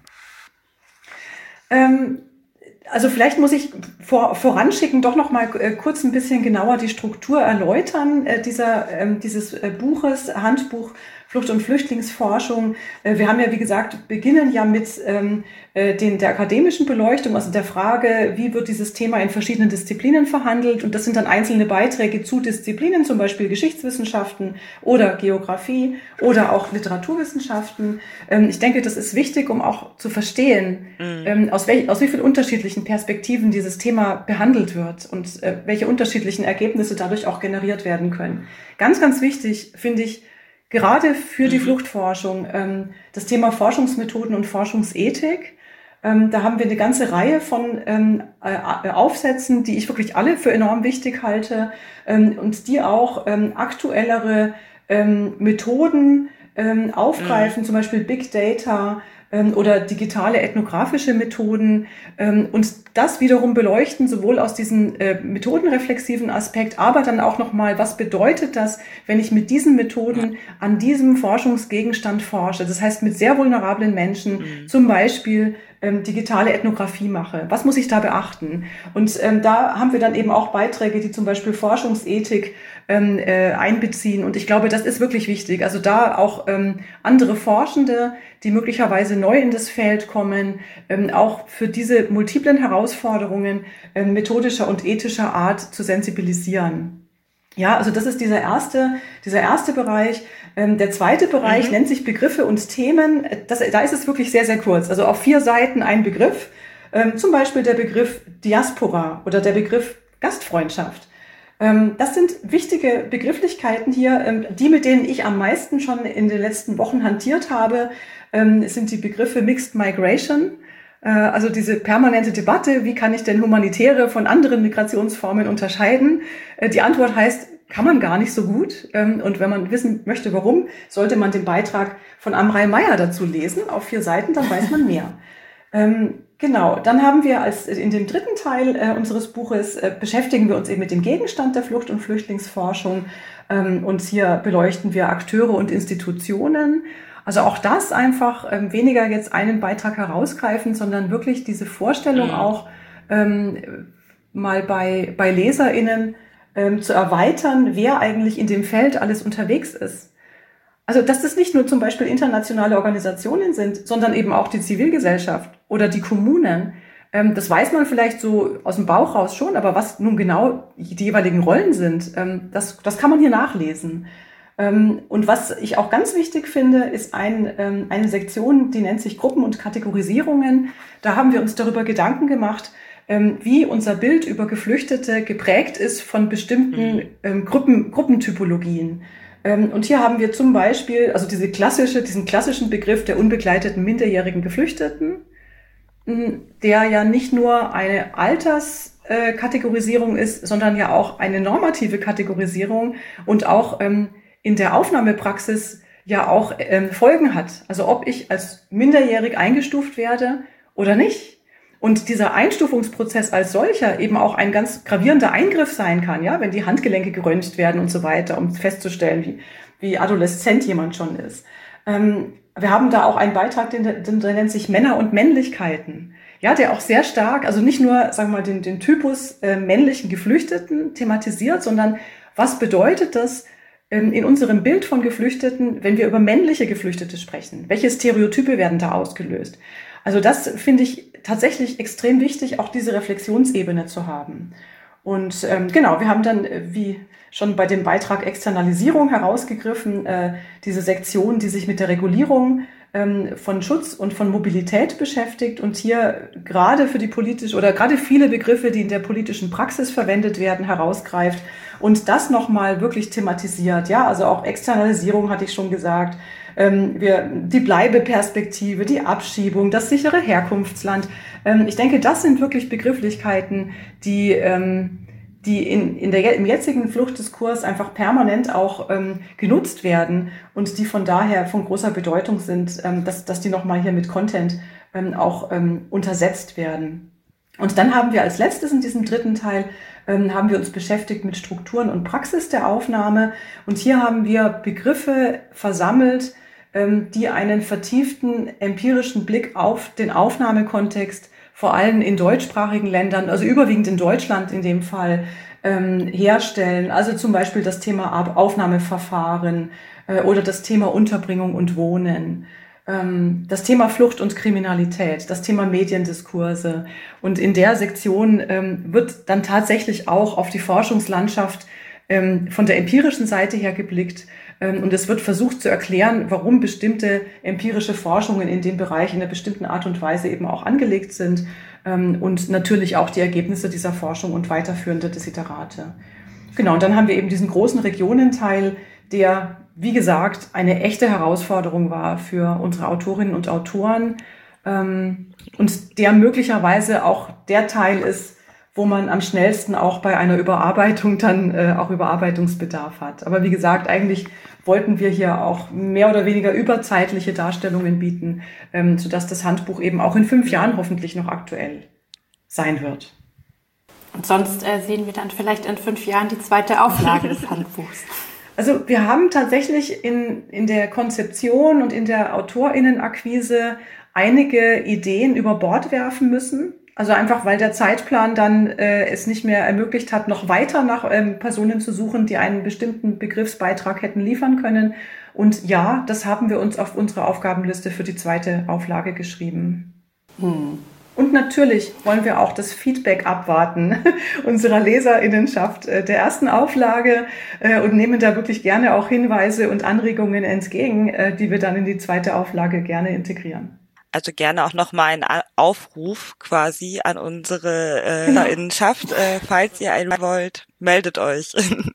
Also vielleicht muss ich voranschicken, doch noch mal kurz ein bisschen genauer die Struktur erläutern dieses Buches, Handbuch Flucht- und Flüchtlingsforschung. Wir haben ja, wie gesagt, beginnen ja mit der akademischen Beleuchtung, also der Frage, wie wird dieses Thema in verschiedenen Disziplinen verhandelt. Und das sind dann einzelne Beiträge zu Disziplinen, zum Beispiel Geschichtswissenschaften oder Geografie oder auch Literaturwissenschaften. Ich denke, das ist wichtig, um auch zu verstehen, aus wie vielen unterschiedlichen Perspektiven dieses Thema behandelt wird und welche unterschiedlichen Ergebnisse dadurch auch generiert werden können. Ganz, ganz wichtig finde ich, gerade für die Fluchtforschung, das Thema Forschungsmethoden und Forschungsethik. Da haben wir eine ganze Reihe von Aufsätzen, die ich wirklich alle für enorm wichtig halte und die auch aktuellere Methoden aufgreifen, zum Beispiel Big Data oder digitale ethnografische Methoden und das wiederum beleuchten, sowohl aus diesem methodenreflexiven Aspekt, aber dann auch nochmal, was bedeutet das, wenn ich mit diesen Methoden an diesem Forschungsgegenstand forsche, das heißt mit sehr vulnerablen Menschen, zum Beispiel digitale Ethnographie mache. Was muss ich da beachten? Und da haben wir dann eben auch Beiträge, die zum Beispiel Forschungsethik einbeziehen. Und ich glaube, das ist wirklich wichtig. Also da auch andere Forschende, die möglicherweise neu in das Feld kommen, auch für diese multiplen Herausforderungen methodischer und ethischer Art zu sensibilisieren. Ja, also das ist dieser erste Bereich. Der zweite Bereich nennt sich Begriffe und Themen. Da ist es wirklich sehr, sehr kurz. Also auf 4 Seiten ein Begriff. Zum Beispiel der Begriff Diaspora oder der Begriff Gastfreundschaft. Das sind wichtige Begrifflichkeiten hier. Die, mit denen ich am meisten schon in den letzten Wochen hantiert habe, sind die Begriffe Mixed Migration. Also diese permanente Debatte, wie kann ich denn Humanitäre von anderen Migrationsformen unterscheiden? Die Antwort heißt, kann man gar nicht so gut. Und wenn man wissen möchte, warum, sollte man den Beitrag von Amrei Meyer dazu lesen, auf 4 Seiten, dann weiß man mehr. Genau, dann haben wir in dem dritten Teil unseres Buches beschäftigen wir uns eben mit dem Gegenstand der Flucht- und Flüchtlingsforschung und hier beleuchten wir Akteure und Institutionen. Also auch das einfach weniger jetzt einen Beitrag herausgreifen, sondern wirklich diese Vorstellung auch mal bei LeserInnen zu erweitern, wer eigentlich in dem Feld alles unterwegs ist. Also dass das nicht nur zum Beispiel internationale Organisationen sind, sondern eben auch die Zivilgesellschaft oder die Kommunen. Das weiß man vielleicht so aus dem Bauch raus schon, aber was nun genau die jeweiligen Rollen sind, das kann man hier nachlesen. Und was ich auch ganz wichtig finde, ist eine Sektion, die nennt sich Gruppen und Kategorisierungen. Da haben wir uns darüber Gedanken gemacht, wie unser Bild über Geflüchtete geprägt ist von bestimmten Gruppentypologien. Und hier haben wir zum Beispiel also diesen klassischen Begriff der unbegleiteten minderjährigen Geflüchteten, der ja nicht nur eine Alterskategorisierung ist, sondern ja auch eine normative Kategorisierung und auch in der Aufnahmepraxis ja auch Folgen hat. Also ob ich als minderjährig eingestuft werde oder nicht. Und dieser Einstufungsprozess als solcher eben auch ein ganz gravierender Eingriff sein kann, ja, wenn die Handgelenke geröntgt werden und so weiter, um festzustellen, wie adoleszent jemand schon ist. Wir haben da auch einen Beitrag, der nennt sich Männer und Männlichkeiten. Ja, der auch sehr stark, also nicht nur, sagen wir mal, den Typus männlichen Geflüchteten thematisiert, sondern was bedeutet das in unserem Bild von Geflüchteten, wenn wir über männliche Geflüchtete sprechen? Welche Stereotype werden da ausgelöst? Also das finde ich tatsächlich extrem wichtig, auch diese Reflexionsebene zu haben. Und genau, wir haben dann, wie schon bei dem Beitrag Externalisierung herausgegriffen, diese Sektion, die sich mit der Regulierung von Schutz und von Mobilität beschäftigt und hier gerade für die politische oder gerade viele Begriffe, die in der politischen Praxis verwendet werden, herausgreift und das nochmal wirklich thematisiert. Ja, also auch Externalisierung hatte ich schon gesagt. Die Bleibeperspektive, die Abschiebung, das sichere Herkunftsland. Ich denke, das sind wirklich Begrifflichkeiten, die im jetzigen Fluchtdiskurs einfach permanent auch genutzt werden und die von daher von großer Bedeutung sind, dass die nochmal hier mit Content auch untersetzt werden. Und dann haben wir als letztes in diesem dritten Teil haben wir uns beschäftigt mit Strukturen und Praxis der Aufnahme. Und hier haben wir Begriffe versammelt, die einen vertieften empirischen Blick auf den Aufnahmekontext, vor allem in deutschsprachigen Ländern, also überwiegend in Deutschland in dem Fall, herstellen. Also zum Beispiel das Thema Aufnahmeverfahren oder das Thema Unterbringung und Wohnen, das Thema Flucht und Kriminalität, das Thema Mediendiskurse. Und in der Sektion wird dann tatsächlich auch auf die Forschungslandschaft von der empirischen Seite her geblickt. Und es wird versucht zu erklären, warum bestimmte empirische Forschungen in dem Bereich in einer bestimmten Art und Weise eben auch angelegt sind und natürlich auch die Ergebnisse dieser Forschung und weiterführende Desiderate. Genau, und dann haben wir eben diesen großen Regionenteil, der, wie gesagt, eine echte Herausforderung war für unsere Autorinnen und Autoren und der möglicherweise auch der Teil ist, wo man am schnellsten auch bei einer Überarbeitung dann auch Überarbeitungsbedarf hat. Aber wie gesagt, eigentlich wollten wir hier auch mehr oder weniger überzeitliche Darstellungen bieten, sodass das Handbuch eben auch in 5 Jahren hoffentlich noch aktuell sein wird. Und sonst sehen wir dann vielleicht in 5 Jahren die 2. Auflage des Handbuchs. Also wir haben tatsächlich in der Konzeption und in der AutorInnenakquise einige Ideen über Bord werfen müssen. Also einfach, weil der Zeitplan dann es nicht mehr ermöglicht hat, noch weiter nach Personen zu suchen, die einen bestimmten Begriffsbeitrag hätten liefern können. Und ja, das haben wir uns auf unsere Aufgabenliste für die 2. Auflage geschrieben. Und natürlich wollen wir auch das Feedback abwarten unserer LeserInnenschaft der ersten Auflage und nehmen da wirklich gerne auch Hinweise und Anregungen entgegen, die wir dann in die 2. Auflage gerne integrieren. Also gerne auch nochmal ein Aufruf quasi an unsere LeserInnenschaft. Falls ihr einen wollt, meldet euch.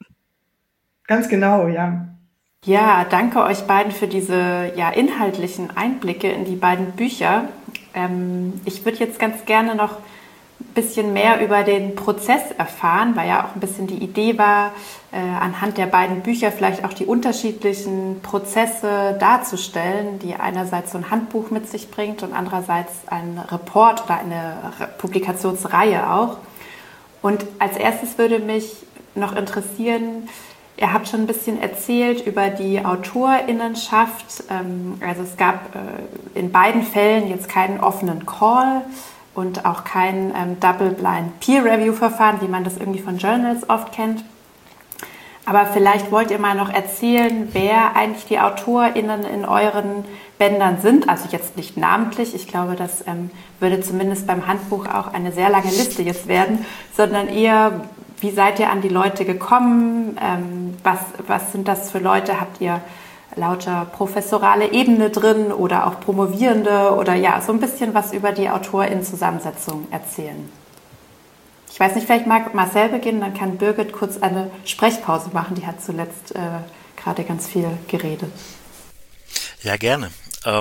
Ganz genau, ja. Ja, danke euch beiden für diese inhaltlichen Einblicke in die beiden Bücher. Ich würde jetzt ganz gerne noch ein bisschen mehr über den Prozess erfahren, weil ja auch ein bisschen die Idee war, anhand der beiden Bücher vielleicht auch die unterschiedlichen Prozesse darzustellen, die einerseits so ein Handbuch mit sich bringt und andererseits ein Report oder eine Publikationsreihe auch. Und als erstes würde mich noch interessieren, ihr habt schon ein bisschen erzählt über die AutorInnenschaft. Also es gab in beiden Fällen jetzt keinen offenen Call und auch kein Double-Blind Peer-Review-Verfahren, wie man das irgendwie von Journals oft kennt. Aber vielleicht wollt ihr mal noch erzählen, wer eigentlich die AutorInnen in euren Bändern sind. Also jetzt nicht namentlich, ich glaube, das würde zumindest beim Handbuch auch eine sehr lange Liste jetzt werden, sondern eher, wie seid ihr an die Leute gekommen? Was sind das für Leute? Habt ihr lauter professorale Ebene drin oder auch Promovierende oder so ein bisschen was über die AutorInnen-Zusammensetzung erzählen? Ich weiß nicht, vielleicht mag Marcel beginnen, dann kann Birgit kurz eine Sprechpause machen. Die hat zuletzt gerade ganz viel geredet. Ja, gerne.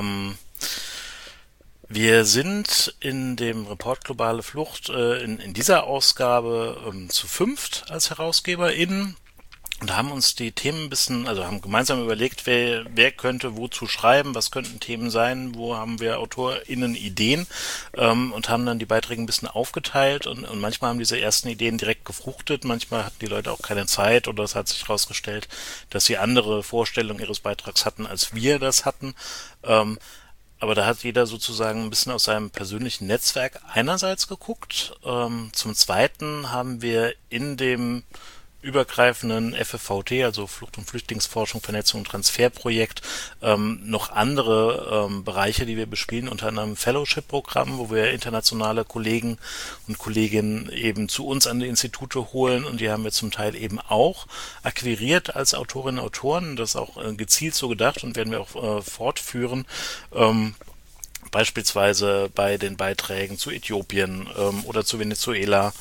Wir sind in dem Report Globale Flucht in dieser Ausgabe zu 5 als HerausgeberInnen und haben uns die Themen ein bisschen, also haben gemeinsam überlegt, wer könnte wozu schreiben, was könnten Themen sein, wo haben wir AutorInnen Ideen und haben dann die Beiträge ein bisschen aufgeteilt und manchmal haben diese ersten Ideen direkt gefruchtet, manchmal hatten die Leute auch keine Zeit oder es hat sich herausgestellt, dass sie andere Vorstellungen ihres Beitrags hatten, als wir das hatten. Aber da hat jeder sozusagen ein bisschen aus seinem persönlichen Netzwerk einerseits geguckt. Zum Zweiten haben wir in dem übergreifenden FFVT, also Flucht- und Flüchtlingsforschung, Vernetzung und Transferprojekt, noch andere Bereiche, die wir bespielen, unter anderem Fellowship-Programm, wo wir internationale Kollegen und Kolleginnen eben zu uns an die Institute holen und die haben wir zum Teil eben auch akquiriert als Autorinnen und Autoren. Das ist auch gezielt so gedacht und werden wir auch fortführen. Beispielsweise bei den Beiträgen zu Äthiopien oder zu Venezuela.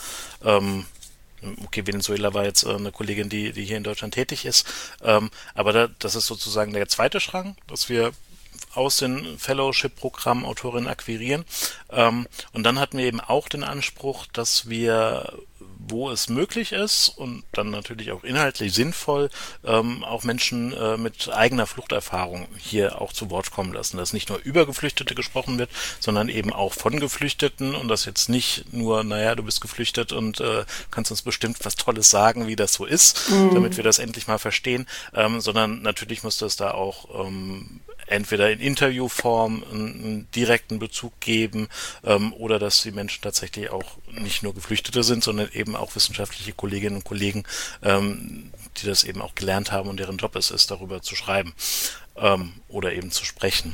Okay, Venezuela war jetzt eine Kollegin, die hier in Deutschland tätig ist, aber das ist sozusagen der zweite Strang, dass wir aus den Fellowship-Programmen Autorinnen akquirieren. Und dann hatten wir eben auch den Anspruch, dass wir, wo es möglich ist und dann natürlich auch inhaltlich sinnvoll, auch Menschen mit eigener Fluchterfahrung hier auch zu Wort kommen lassen. Dass nicht nur über Geflüchtete gesprochen wird, sondern eben auch von Geflüchteten und das jetzt nicht nur, du bist geflüchtet und kannst uns bestimmt was Tolles sagen, wie das so ist, damit wir das endlich mal verstehen, sondern natürlich muss das da auch entweder in Interviewform einen direkten Bezug geben oder dass die Menschen tatsächlich auch nicht nur Geflüchtete sind, sondern eben auch wissenschaftliche Kolleginnen und Kollegen, die das eben auch gelernt haben und deren Job es ist, darüber zu schreiben oder eben zu sprechen.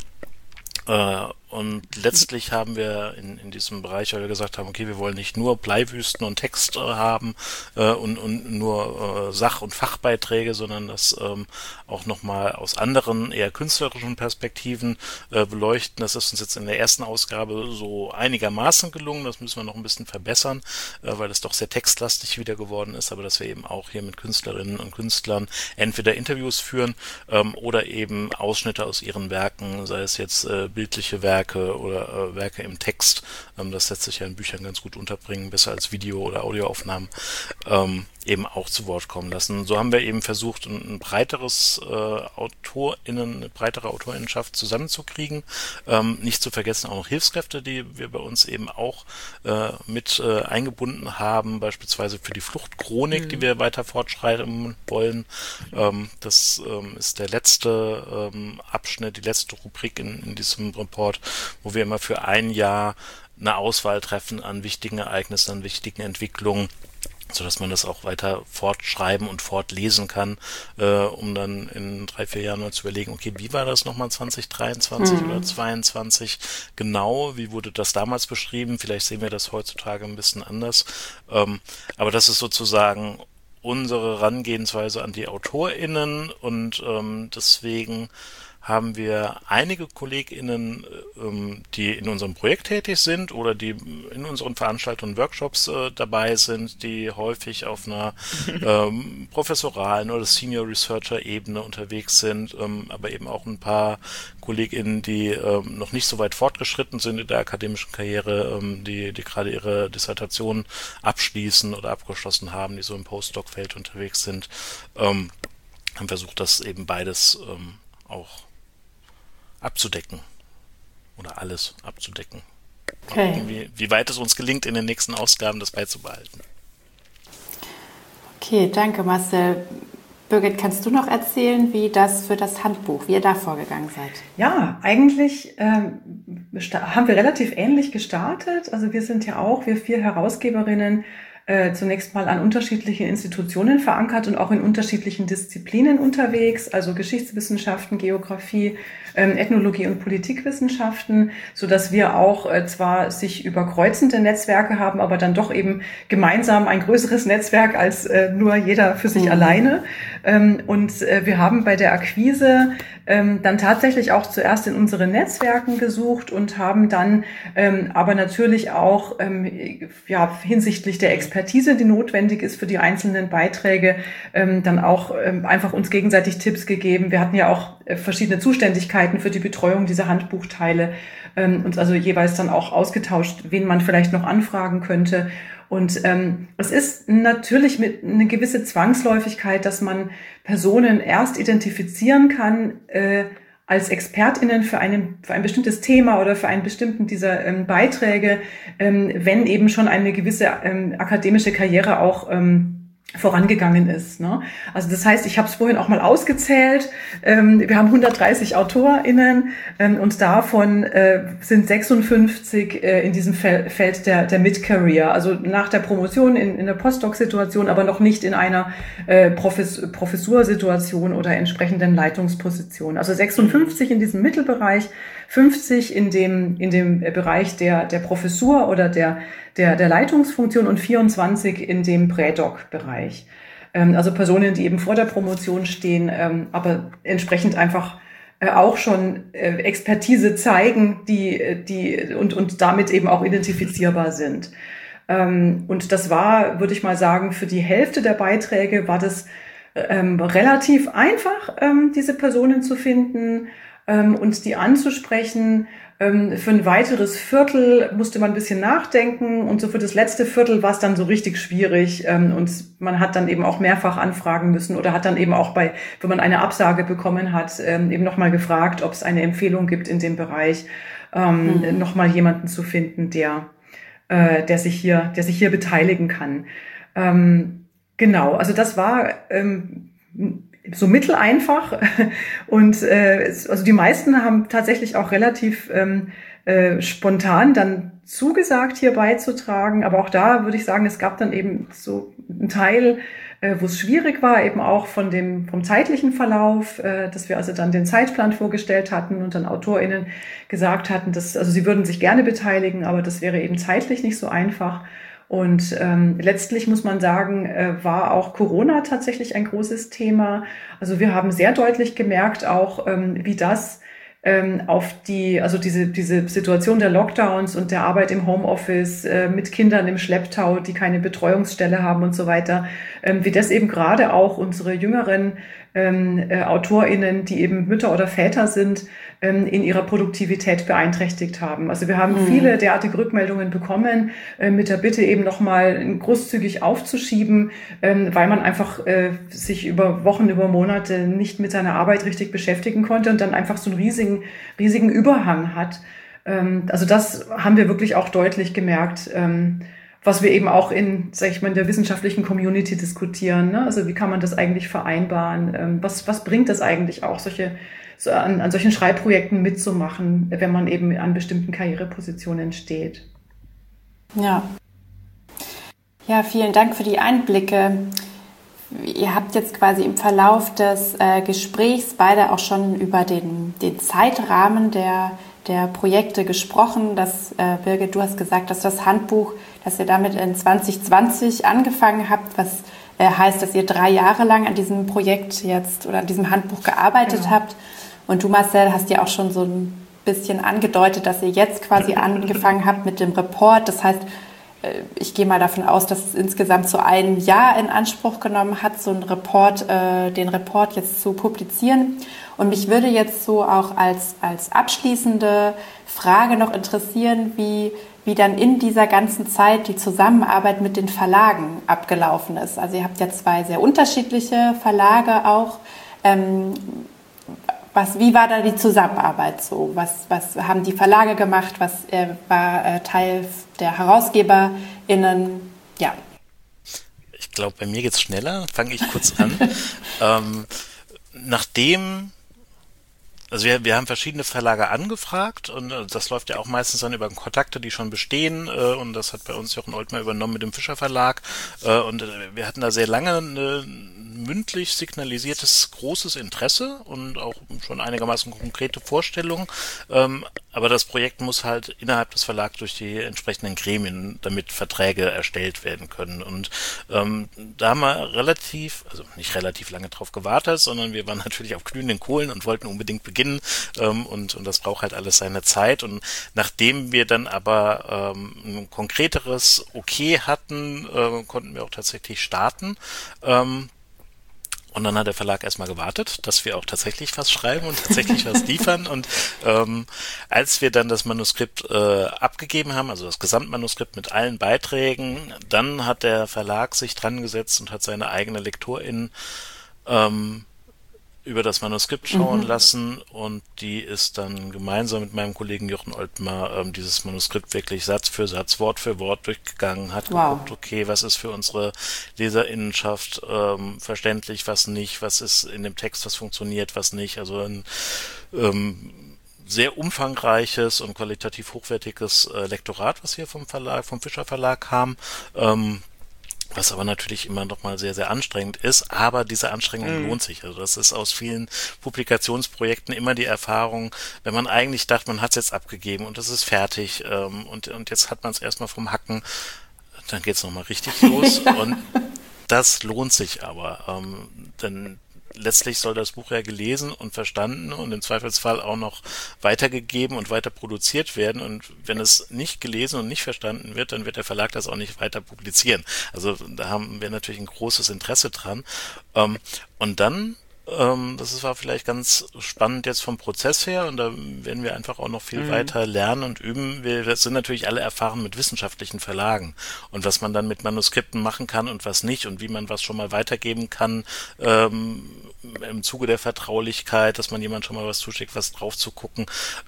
Und letztlich haben wir in diesem Bereich, weil wir gesagt haben, okay, wir wollen nicht nur Bleiwüsten und Text haben und nur Sach- und Fachbeiträge, sondern das auch nochmal aus anderen, eher künstlerischen Perspektiven beleuchten. Das ist uns jetzt in der ersten Ausgabe so einigermaßen gelungen. Das müssen wir noch ein bisschen verbessern, weil es doch sehr textlastig wieder geworden ist, aber dass wir eben auch hier mit Künstlerinnen und Künstlern entweder Interviews führen oder eben Ausschnitte aus ihren Werken, sei es jetzt bildliche Werke, Bildwerke oder Werke im Text. Das lässt sich ja in Büchern ganz gut unterbringen, besser als Video- oder Audioaufnahmen, eben auch zu Wort kommen lassen. So haben wir eben versucht, eine breitere Autorinnenschaft zusammenzukriegen. Nicht zu vergessen auch noch Hilfskräfte, die wir bei uns eben auch mit eingebunden haben, beispielsweise für die Fluchtchronik, die wir weiter fortschreiben wollen. Das ist der letzte Abschnitt, die letzte Rubrik in diesem Report, wo wir immer für ein Jahr eine Auswahl treffen an wichtigen Ereignissen, an wichtigen Entwicklungen, sodass man das auch weiter fortschreiben und fortlesen kann, um dann in 3-4 Jahren mal zu überlegen, okay, wie war das nochmal 2023 oder 2022 genau, wie wurde das damals beschrieben, vielleicht sehen wir das heutzutage ein bisschen anders, aber das ist sozusagen unsere Herangehensweise an die AutorInnen und deswegen haben wir einige KollegInnen, die in unserem Projekt tätig sind oder die in unseren Veranstaltungen und Workshops dabei sind, die häufig auf einer professoralen oder Senior Researcher Ebene unterwegs sind, aber eben auch ein paar KollegInnen, die noch nicht so weit fortgeschritten sind in der akademischen Karriere, die gerade ihre Dissertation abschließen oder abgeschlossen haben, die so im Postdoc-Feld unterwegs sind, haben versucht, das eben beides auch abzudecken oder alles abzudecken. Okay. Wie weit es uns gelingt, in den nächsten Ausgaben das beizubehalten. Okay, danke Marcel. Birgit, kannst du noch erzählen, wie das für das Handbuch, wie ihr da vorgegangen seid? Ja, eigentlich haben wir relativ ähnlich gestartet. Also wir 4 Herausgeberinnen, zunächst mal an unterschiedlichen Institutionen verankert und auch in unterschiedlichen Disziplinen unterwegs, also Geschichtswissenschaften, Geografie, Ethnologie und Politikwissenschaften, so dass wir auch zwar sich überkreuzende Netzwerke haben, aber dann doch eben gemeinsam ein größeres Netzwerk als nur jeder für sich alleine. Und wir haben bei der Akquise dann tatsächlich auch zuerst in unseren Netzwerken gesucht und haben dann aber natürlich auch hinsichtlich der Expertise, die notwendig ist für die einzelnen Beiträge, dann auch einfach uns gegenseitig Tipps gegeben. Wir hatten ja auch verschiedene Zuständigkeiten für die Betreuung dieser Handbuchteile, uns also jeweils dann auch ausgetauscht, wen man vielleicht noch anfragen könnte. Und es ist natürlich mit eine gewisse Zwangsläufigkeit, dass man Personen erst identifizieren kann als ExpertInnen für ein bestimmtes Thema oder für einen bestimmten dieser Beiträge, wenn eben schon eine gewisse akademische Karriere auch vorangegangen ist. Ne? Also das heißt, ich habe es vorhin auch mal ausgezählt. Wir haben 130 AutorInnen und davon sind 56 in diesem Feld der Mid-Career, also nach der Promotion in der Postdoc-Situation, aber noch nicht in einer Professursituation oder entsprechenden Leitungsposition. Also 56 in diesem Mittelbereich, 50 in dem Bereich der Professur oder der Leitungsfunktion und 24 in dem Prädoc-Bereich. Also Personen, die eben vor der Promotion stehen, aber entsprechend einfach auch schon Expertise zeigen, die und damit eben auch identifizierbar sind. Und das war, würde ich mal sagen, für die Hälfte der Beiträge war das relativ einfach, diese Personen zu finden und die anzusprechen. Für ein weiteres Viertel musste man ein bisschen nachdenken und so für das letzte Viertel war es dann so richtig schwierig und man hat dann eben auch mehrfach anfragen müssen oder hat dann eben auch wenn man eine Absage bekommen hat, eben nochmal gefragt, ob es eine Empfehlung gibt in dem Bereich, nochmal jemanden zu finden, der sich hier beteiligen kann. Genau, also das war so mitteleinfach und also die meisten haben tatsächlich auch relativ spontan dann zugesagt, hier beizutragen, aber auch da würde ich sagen, es gab dann eben so einen Teil, wo es schwierig war, eben auch vom zeitlichen Verlauf, dass wir also dann den Zeitplan vorgestellt hatten und dann AutorInnen gesagt hatten, also sie würden sich gerne beteiligen, aber das wäre eben zeitlich nicht so einfach. Und letztlich muss man sagen, war auch Corona tatsächlich ein großes Thema. Also wir haben sehr deutlich gemerkt auch, wie das auf diese Situation der Lockdowns und der Arbeit im Homeoffice mit Kindern im Schlepptau, die keine Betreuungsstelle haben und so weiter, wie das eben gerade auch unsere jüngeren AutorInnen, die eben Mütter oder Väter sind, in ihrer Produktivität beeinträchtigt haben. Also wir haben viele derartige Rückmeldungen bekommen, mit der Bitte eben nochmal großzügig aufzuschieben, weil man einfach sich über Wochen, über Monate nicht mit seiner Arbeit richtig beschäftigen konnte und dann einfach so einen riesigen Überhang hat. Also das haben wir wirklich auch deutlich gemerkt, was wir eben auch in der wissenschaftlichen Community diskutieren. Ne? Also wie kann man das eigentlich vereinbaren? Was bringt das eigentlich auch, an solchen Schreibprojekten mitzumachen, wenn man eben an bestimmten Karrierepositionen steht? Ja, vielen Dank für die Einblicke. Ihr habt jetzt quasi im Verlauf des Gesprächs beide auch schon über den Zeitrahmen der Projekte gesprochen. Birgit, du hast gesagt, dass das Handbuch, dass ihr damit in 2020 angefangen habt, was heißt, dass ihr 3 Jahre lang an diesem Projekt jetzt oder an diesem Handbuch gearbeitet habt. Und du, Marcel, hast ja auch schon so ein bisschen angedeutet, dass ihr jetzt quasi angefangen habt mit dem Report. Das heißt, ich gehe mal davon aus, dass es insgesamt so 1 Jahr in Anspruch genommen hat, so den Report jetzt zu publizieren. Und mich würde jetzt so auch als abschließende Frage noch interessieren, wie dann in dieser ganzen Zeit die Zusammenarbeit mit den Verlagen abgelaufen ist. Also ihr habt ja 2 sehr unterschiedliche Verlage auch. Wie war da die Zusammenarbeit so? Was haben die Verlage gemacht? Was war Teil der HerausgeberInnen? Ja. Ich glaube, bei mir geht's schneller. Fange ich kurz an. Also wir haben verschiedene Verlage angefragt und das läuft ja auch meistens dann über Kontakte, die schon bestehen und das hat bei uns Jochen Oltmar übernommen mit dem Fischer Verlag und wir hatten da sehr lange mündlich signalisiertes großes Interesse und auch schon einigermaßen konkrete Vorstellungen, aber das Projekt muss halt innerhalb des Verlags durch die entsprechenden Gremien, damit Verträge erstellt werden können und da haben wir nicht relativ lange drauf gewartet, sondern wir waren natürlich auf glühenden Kohlen und wollten unbedingt beginnen und das braucht halt alles seine Zeit und nachdem wir dann aber ein konkreteres Okay hatten, konnten wir auch tatsächlich starten. Und dann hat der Verlag erstmal gewartet, dass wir auch tatsächlich was schreiben und tatsächlich was liefern. Und als wir dann das Manuskript abgegeben haben, also das Gesamtmanuskript mit allen Beiträgen, dann hat der Verlag sich dran gesetzt und hat seine eigene LektorInnen über das Manuskript schauen lassen und die ist dann gemeinsam mit meinem Kollegen Jochen Oltmar dieses Manuskript wirklich Satz für Satz, Wort für Wort durchgegangen, hat geguckt, okay, was ist für unsere LeserInnenschaft verständlich, was nicht, was ist in dem Text, was funktioniert, was nicht, also ein sehr umfangreiches und qualitativ hochwertiges Lektorat, was hier vom Fischer Verlag kam, was aber natürlich immer noch mal sehr, sehr anstrengend ist, aber diese Anstrengung lohnt sich. Also das ist aus vielen Publikationsprojekten immer die Erfahrung, wenn man eigentlich dachte, man hat es jetzt abgegeben und es ist fertig und jetzt hat man es erstmal vom Hacken, dann geht's noch mal richtig los und das lohnt sich aber, denn letztlich soll das Buch ja gelesen und verstanden und im Zweifelsfall auch noch weitergegeben und weiter produziert werden. Und wenn es nicht gelesen und nicht verstanden wird, dann wird der Verlag das auch nicht weiter publizieren. Also da haben wir natürlich ein großes Interesse dran. Und dann, das war vielleicht ganz spannend jetzt vom Prozess her und da werden wir einfach auch noch viel weiter lernen und üben. Wir sind natürlich alle erfahren mit wissenschaftlichen Verlagen und was man dann mit Manuskripten machen kann und was nicht und wie man was schon mal weitergeben kann im Zuge der Vertraulichkeit, dass man jemand schon mal was zuschickt, was drauf zu gucken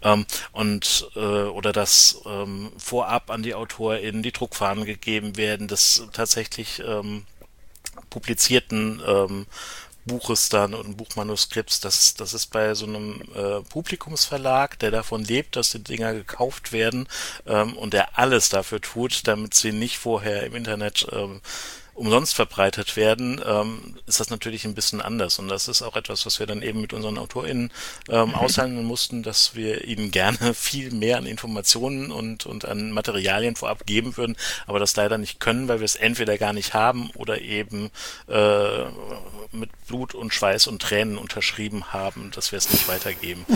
oder dass vorab an die AutorInnen die Druckfahnen gegeben werden, des tatsächlich publizierten Buches dann und ein Buchmanuskripts, das ist bei so einem Publikumsverlag, der davon lebt, dass die Dinger gekauft werden und der alles dafür tut, damit sie nicht vorher im Internet umsonst verbreitet werden, ist das natürlich ein bisschen anders. Und das ist auch etwas, was wir dann eben mit unseren AutorInnen aushandeln mussten, dass wir ihnen gerne viel mehr an Informationen und an Materialien vorab geben würden, aber das leider nicht können, weil wir es entweder gar nicht haben oder eben mit Blut und Schweiß und Tränen unterschrieben haben, dass wir es nicht weitergeben.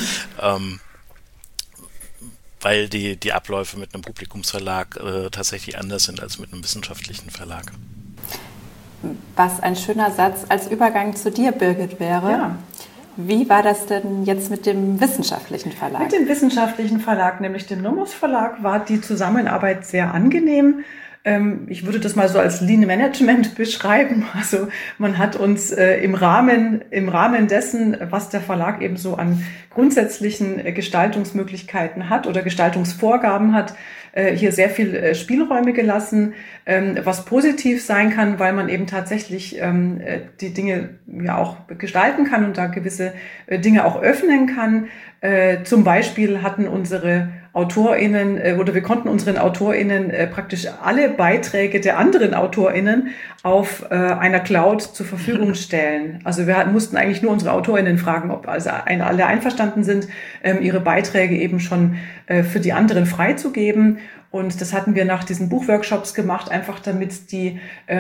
Weil die Abläufe mit einem Publikumsverlag tatsächlich anders sind als mit einem wissenschaftlichen Verlag. Was ein schöner Satz als Übergang zu dir, Birgit, wäre. Ja. Wie war das denn jetzt mit dem wissenschaftlichen Verlag? Mit dem wissenschaftlichen Verlag, nämlich dem Nomos Verlag, war die Zusammenarbeit sehr angenehm. Ich würde das mal so als Lean Management beschreiben. Also man hat uns im Rahmen dessen, was der Verlag eben so an grundsätzlichen Gestaltungsmöglichkeiten hat oder Gestaltungsvorgaben hat, hier sehr viel Spielräume gelassen, was positiv sein kann, weil man eben tatsächlich die Dinge ja auch gestalten kann und da gewisse Dinge auch öffnen kann. Zum Beispiel hatten unsere AutorInnen oder wir konnten unseren AutorInnen praktisch alle Beiträge der anderen AutorInnen auf einer Cloud zur Verfügung stellen. Also wir mussten eigentlich nur unsere AutorInnen fragen, ob also alle einverstanden sind, ihre Beiträge eben schon für die anderen freizugeben. Und das hatten wir nach diesen Buchworkshops gemacht, einfach damit die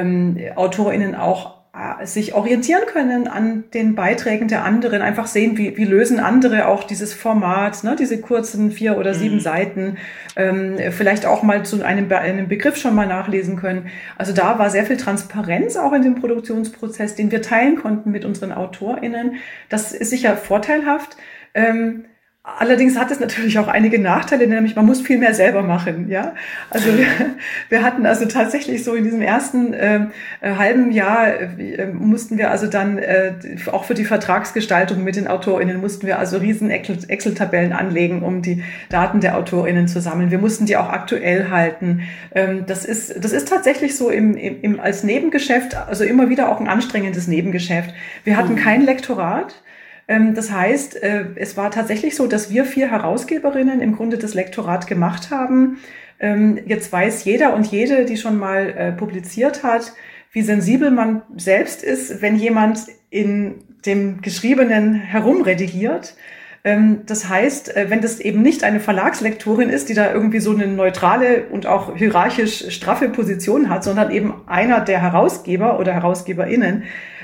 AutorInnen auch sich orientieren können an den Beiträgen der anderen, einfach sehen, wie lösen andere auch dieses Format, ne, diese kurzen 4 oder 7 Seiten, vielleicht auch mal zu einem Begriff schon mal nachlesen können. Also da war sehr viel Transparenz auch in dem Produktionsprozess, den wir teilen konnten mit unseren AutorInnen. Das ist sicher vorteilhaft. Allerdings hat es natürlich auch einige Nachteile, nämlich man muss viel mehr selber machen, ja. Also wir hatten also tatsächlich so in diesem ersten halben Jahr mussten wir also dann auch für die Vertragsgestaltung mit den AutorInnen mussten wir also riesen Excel-Tabellen anlegen, um die Daten der AutorInnen zu sammeln. Wir mussten die auch aktuell halten. Das ist tatsächlich so im als Nebengeschäft, also immer wieder auch ein anstrengendes Nebengeschäft. Wir hatten kein Lektorat. Das heißt, es war tatsächlich so, dass wir 4 Herausgeberinnen im Grunde das Lektorat gemacht haben. Jetzt weiß jeder und jede, die schon mal publiziert hat, wie sensibel man selbst ist, wenn jemand in dem Geschriebenen herumredigiert. Das heißt, wenn das eben nicht eine Verlagslektorin ist, die da irgendwie so eine neutrale und auch hierarchisch straffe Position hat, sondern eben einer der Herausgeber oder HerausgeberInnen,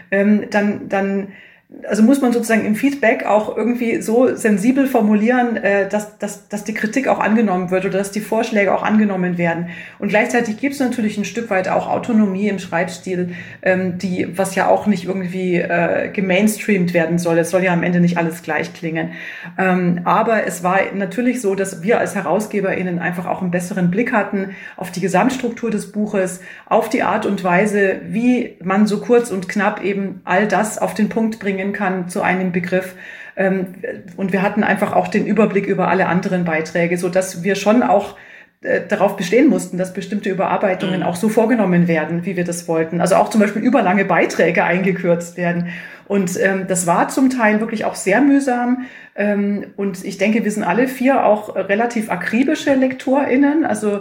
also muss man sozusagen im Feedback auch irgendwie so sensibel formulieren, dass die Kritik auch angenommen wird oder dass die Vorschläge auch angenommen werden. Und gleichzeitig gibt es natürlich ein Stück weit auch Autonomie im Schreibstil, was ja auch nicht irgendwie gemainstreamt werden soll. Es soll ja am Ende nicht alles gleich klingen. Aber es war natürlich so, dass wir als HerausgeberInnen einfach auch einen besseren Blick hatten auf die Gesamtstruktur des Buches, auf die Art und Weise, wie man so kurz und knapp eben all das auf den Punkt bringen kann zu einem Begriff. Und wir hatten einfach auch den Überblick über alle anderen Beiträge, so dass wir schon auch darauf bestehen mussten, dass bestimmte Überarbeitungen auch so vorgenommen werden, wie wir das wollten. Also auch zum Beispiel überlange Beiträge eingekürzt werden. Und das war zum Teil wirklich auch sehr mühsam. Und ich denke, wir sind alle 4 auch relativ akribische LektorInnen. Also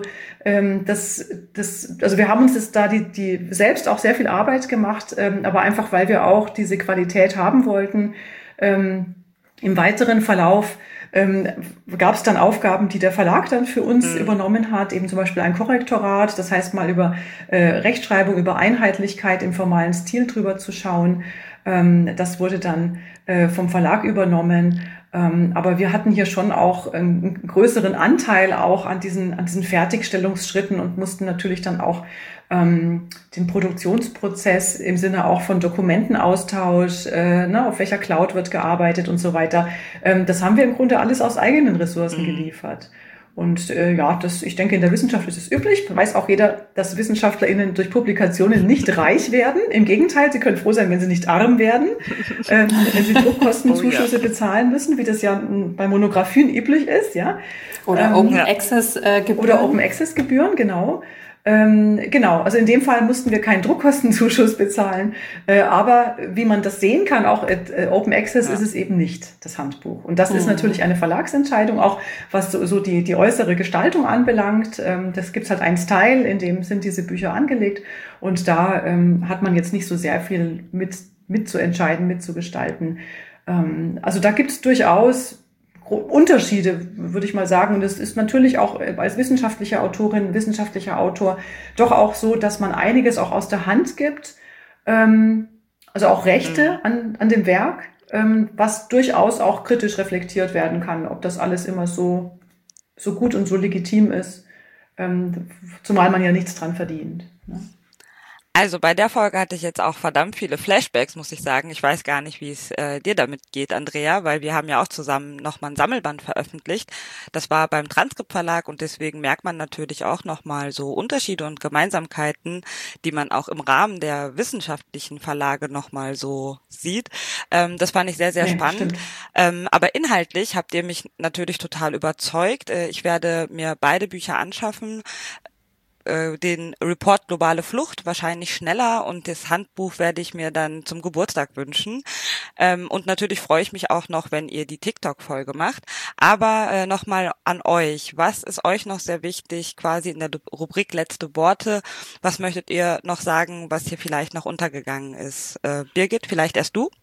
also wir haben uns das da die selbst auch sehr viel Arbeit gemacht, aber einfach, weil wir auch diese Qualität haben wollten. Im weiteren Verlauf gab es dann Aufgaben, die der Verlag dann für uns übernommen hat, eben zum Beispiel ein Korrektorat, das heißt mal über Rechtschreibung, über Einheitlichkeit im formalen Stil drüber zu schauen. Das wurde dann vom Verlag übernommen. Aber wir hatten hier schon auch einen größeren Anteil auch an diesen Fertigstellungsschritten und mussten natürlich dann auch den Produktionsprozess im Sinne auch von Dokumentenaustausch, auf welcher Cloud wird gearbeitet und so weiter. Das haben wir im Grunde alles aus eigenen Ressourcen geliefert. Und ich denke, in der Wissenschaft ist es üblich. Weiß auch jeder, dass WissenschaftlerInnen durch Publikationen nicht reich werden. Im Gegenteil, sie können froh sein, wenn sie nicht arm werden, wenn sie Druckkostenzuschüsse bezahlen müssen, wie das ja bei Monographien üblich ist, ja. Oder Open Access Gebühren. Oder Open Access Gebühren, genau. Genau, also in dem Fall mussten wir keinen Druckkostenzuschuss bezahlen, aber wie man das sehen kann, auch Open Access ist es eben nicht, das Handbuch. Und das ist natürlich eine Verlagsentscheidung, auch was so die äußere Gestaltung anbelangt. Das gibt's halt ein Style, in dem sind diese Bücher angelegt und da hat man jetzt nicht so sehr viel mitzuentscheiden, mitzugestalten. Also da gibt's durchaus Unterschiede, würde ich mal sagen. Und es ist natürlich auch als wissenschaftliche Autorin, wissenschaftlicher Autor doch auch so, dass man einiges auch aus der Hand gibt, also auch Rechte an dem Werk, was durchaus auch kritisch reflektiert werden kann, ob das alles immer so gut und so legitim ist, zumal man ja nichts dran verdient. Ne? Also bei der Folge hatte ich jetzt auch verdammt viele Flashbacks, muss ich sagen. Ich weiß gar nicht, wie es dir damit geht, Andrea, weil wir haben ja auch zusammen nochmal ein Sammelband veröffentlicht. Das war beim Transkript Verlag und deswegen merkt man natürlich auch nochmal so Unterschiede und Gemeinsamkeiten, die man auch im Rahmen der wissenschaftlichen Verlage nochmal so sieht. Das fand ich sehr, sehr spannend. Aber inhaltlich habt ihr mich natürlich total überzeugt. Ich werde mir beide Bücher anschaffen. Den Report Globale Flucht wahrscheinlich schneller und das Handbuch werde ich mir dann zum Geburtstag wünschen. Und natürlich freue ich mich auch noch, wenn ihr die TikTok-Folge macht. Aber nochmal an euch. Was ist euch noch sehr wichtig, quasi in der Rubrik Letzte Worte? Was möchtet ihr noch sagen, was hier vielleicht noch untergegangen ist? Birgit, vielleicht erst du?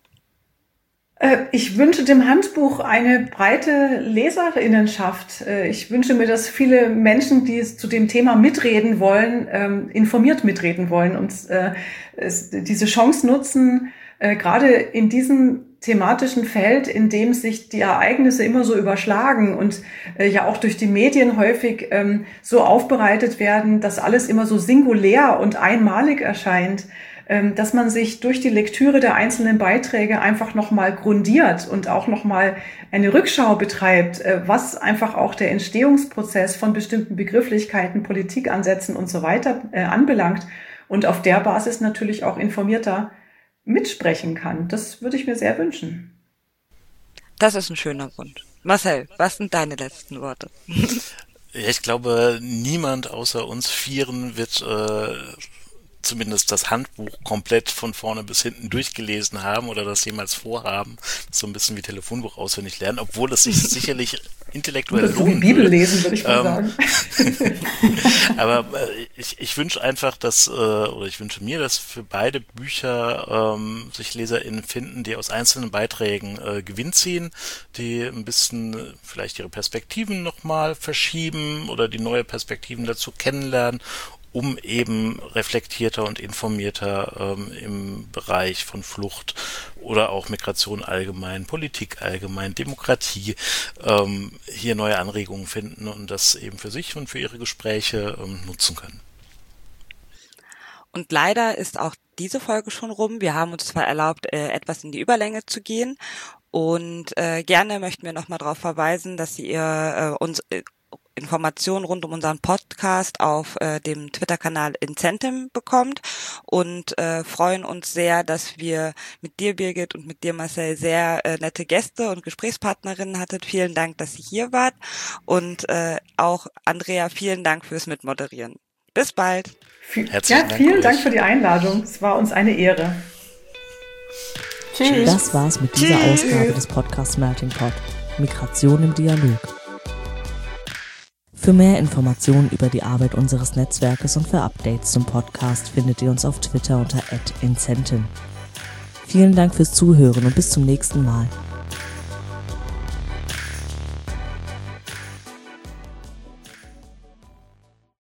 Ich wünsche dem Handbuch eine breite Leserinnenschaft. Ich wünsche mir, dass viele Menschen, die zu dem Thema mitreden wollen, informiert mitreden wollen und diese Chance nutzen, gerade in diesem thematischen Feld, in dem sich die Ereignisse immer so überschlagen und ja auch durch die Medien häufig so aufbereitet werden, dass alles immer so singulär und einmalig erscheint, dass man sich durch die Lektüre der einzelnen Beiträge einfach nochmal grundiert und auch nochmal eine Rückschau betreibt, was einfach auch der Entstehungsprozess von bestimmten Begrifflichkeiten, Politikansätzen und so weiter anbelangt und auf der Basis natürlich auch informierter mitsprechen kann. Das würde ich mir sehr wünschen. Das ist ein schöner Wunsch. Marcel, was sind deine letzten Worte? Ja, ich glaube, niemand außer uns Vieren wird zumindest das Handbuch komplett von vorne bis hinten durchgelesen haben oder das jemals vorhaben. Das ist so ein bisschen wie Telefonbuch auswendig lernen, obwohl es sich sicherlich intellektuell lohnt. Wie Bibel lesen, würde ich mal sagen. Aber ich wünsche einfach, oder ich wünsche mir, dass für beide Bücher sich LeserInnen finden, die aus einzelnen Beiträgen Gewinn ziehen, die ein bisschen vielleicht ihre Perspektiven nochmal verschieben oder die neue Perspektiven dazu kennenlernen, um eben reflektierter und informierter im Bereich von Flucht oder auch Migration allgemein, Politik allgemein, Demokratie hier neue Anregungen finden und das eben für sich und für ihre Gespräche nutzen können. Und leider ist auch diese Folge schon rum. Wir haben uns zwar erlaubt, etwas in die Überlänge zu gehen und gerne möchten wir nochmal darauf verweisen, dass ihr uns Informationen rund um unseren Podcast auf dem Twitter-Kanal Incentim bekommt und freuen uns sehr, dass wir mit dir, Birgit, und mit dir, Marcel, sehr nette Gäste und Gesprächspartnerinnen hattet. Vielen Dank, dass ihr hier wart und auch Andrea, vielen Dank fürs Mitmoderieren. Bis bald. Vielen Dank für die Einladung. Es war uns eine Ehre. Tschüss. Das war's mit dieser Ausgabe des Podcasts Melting Pot. Migration im Dialog. Für mehr Informationen über die Arbeit unseres Netzwerkes und für Updates zum Podcast findet ihr uns auf Twitter unter @incentim. Vielen Dank fürs Zuhören und bis zum nächsten Mal.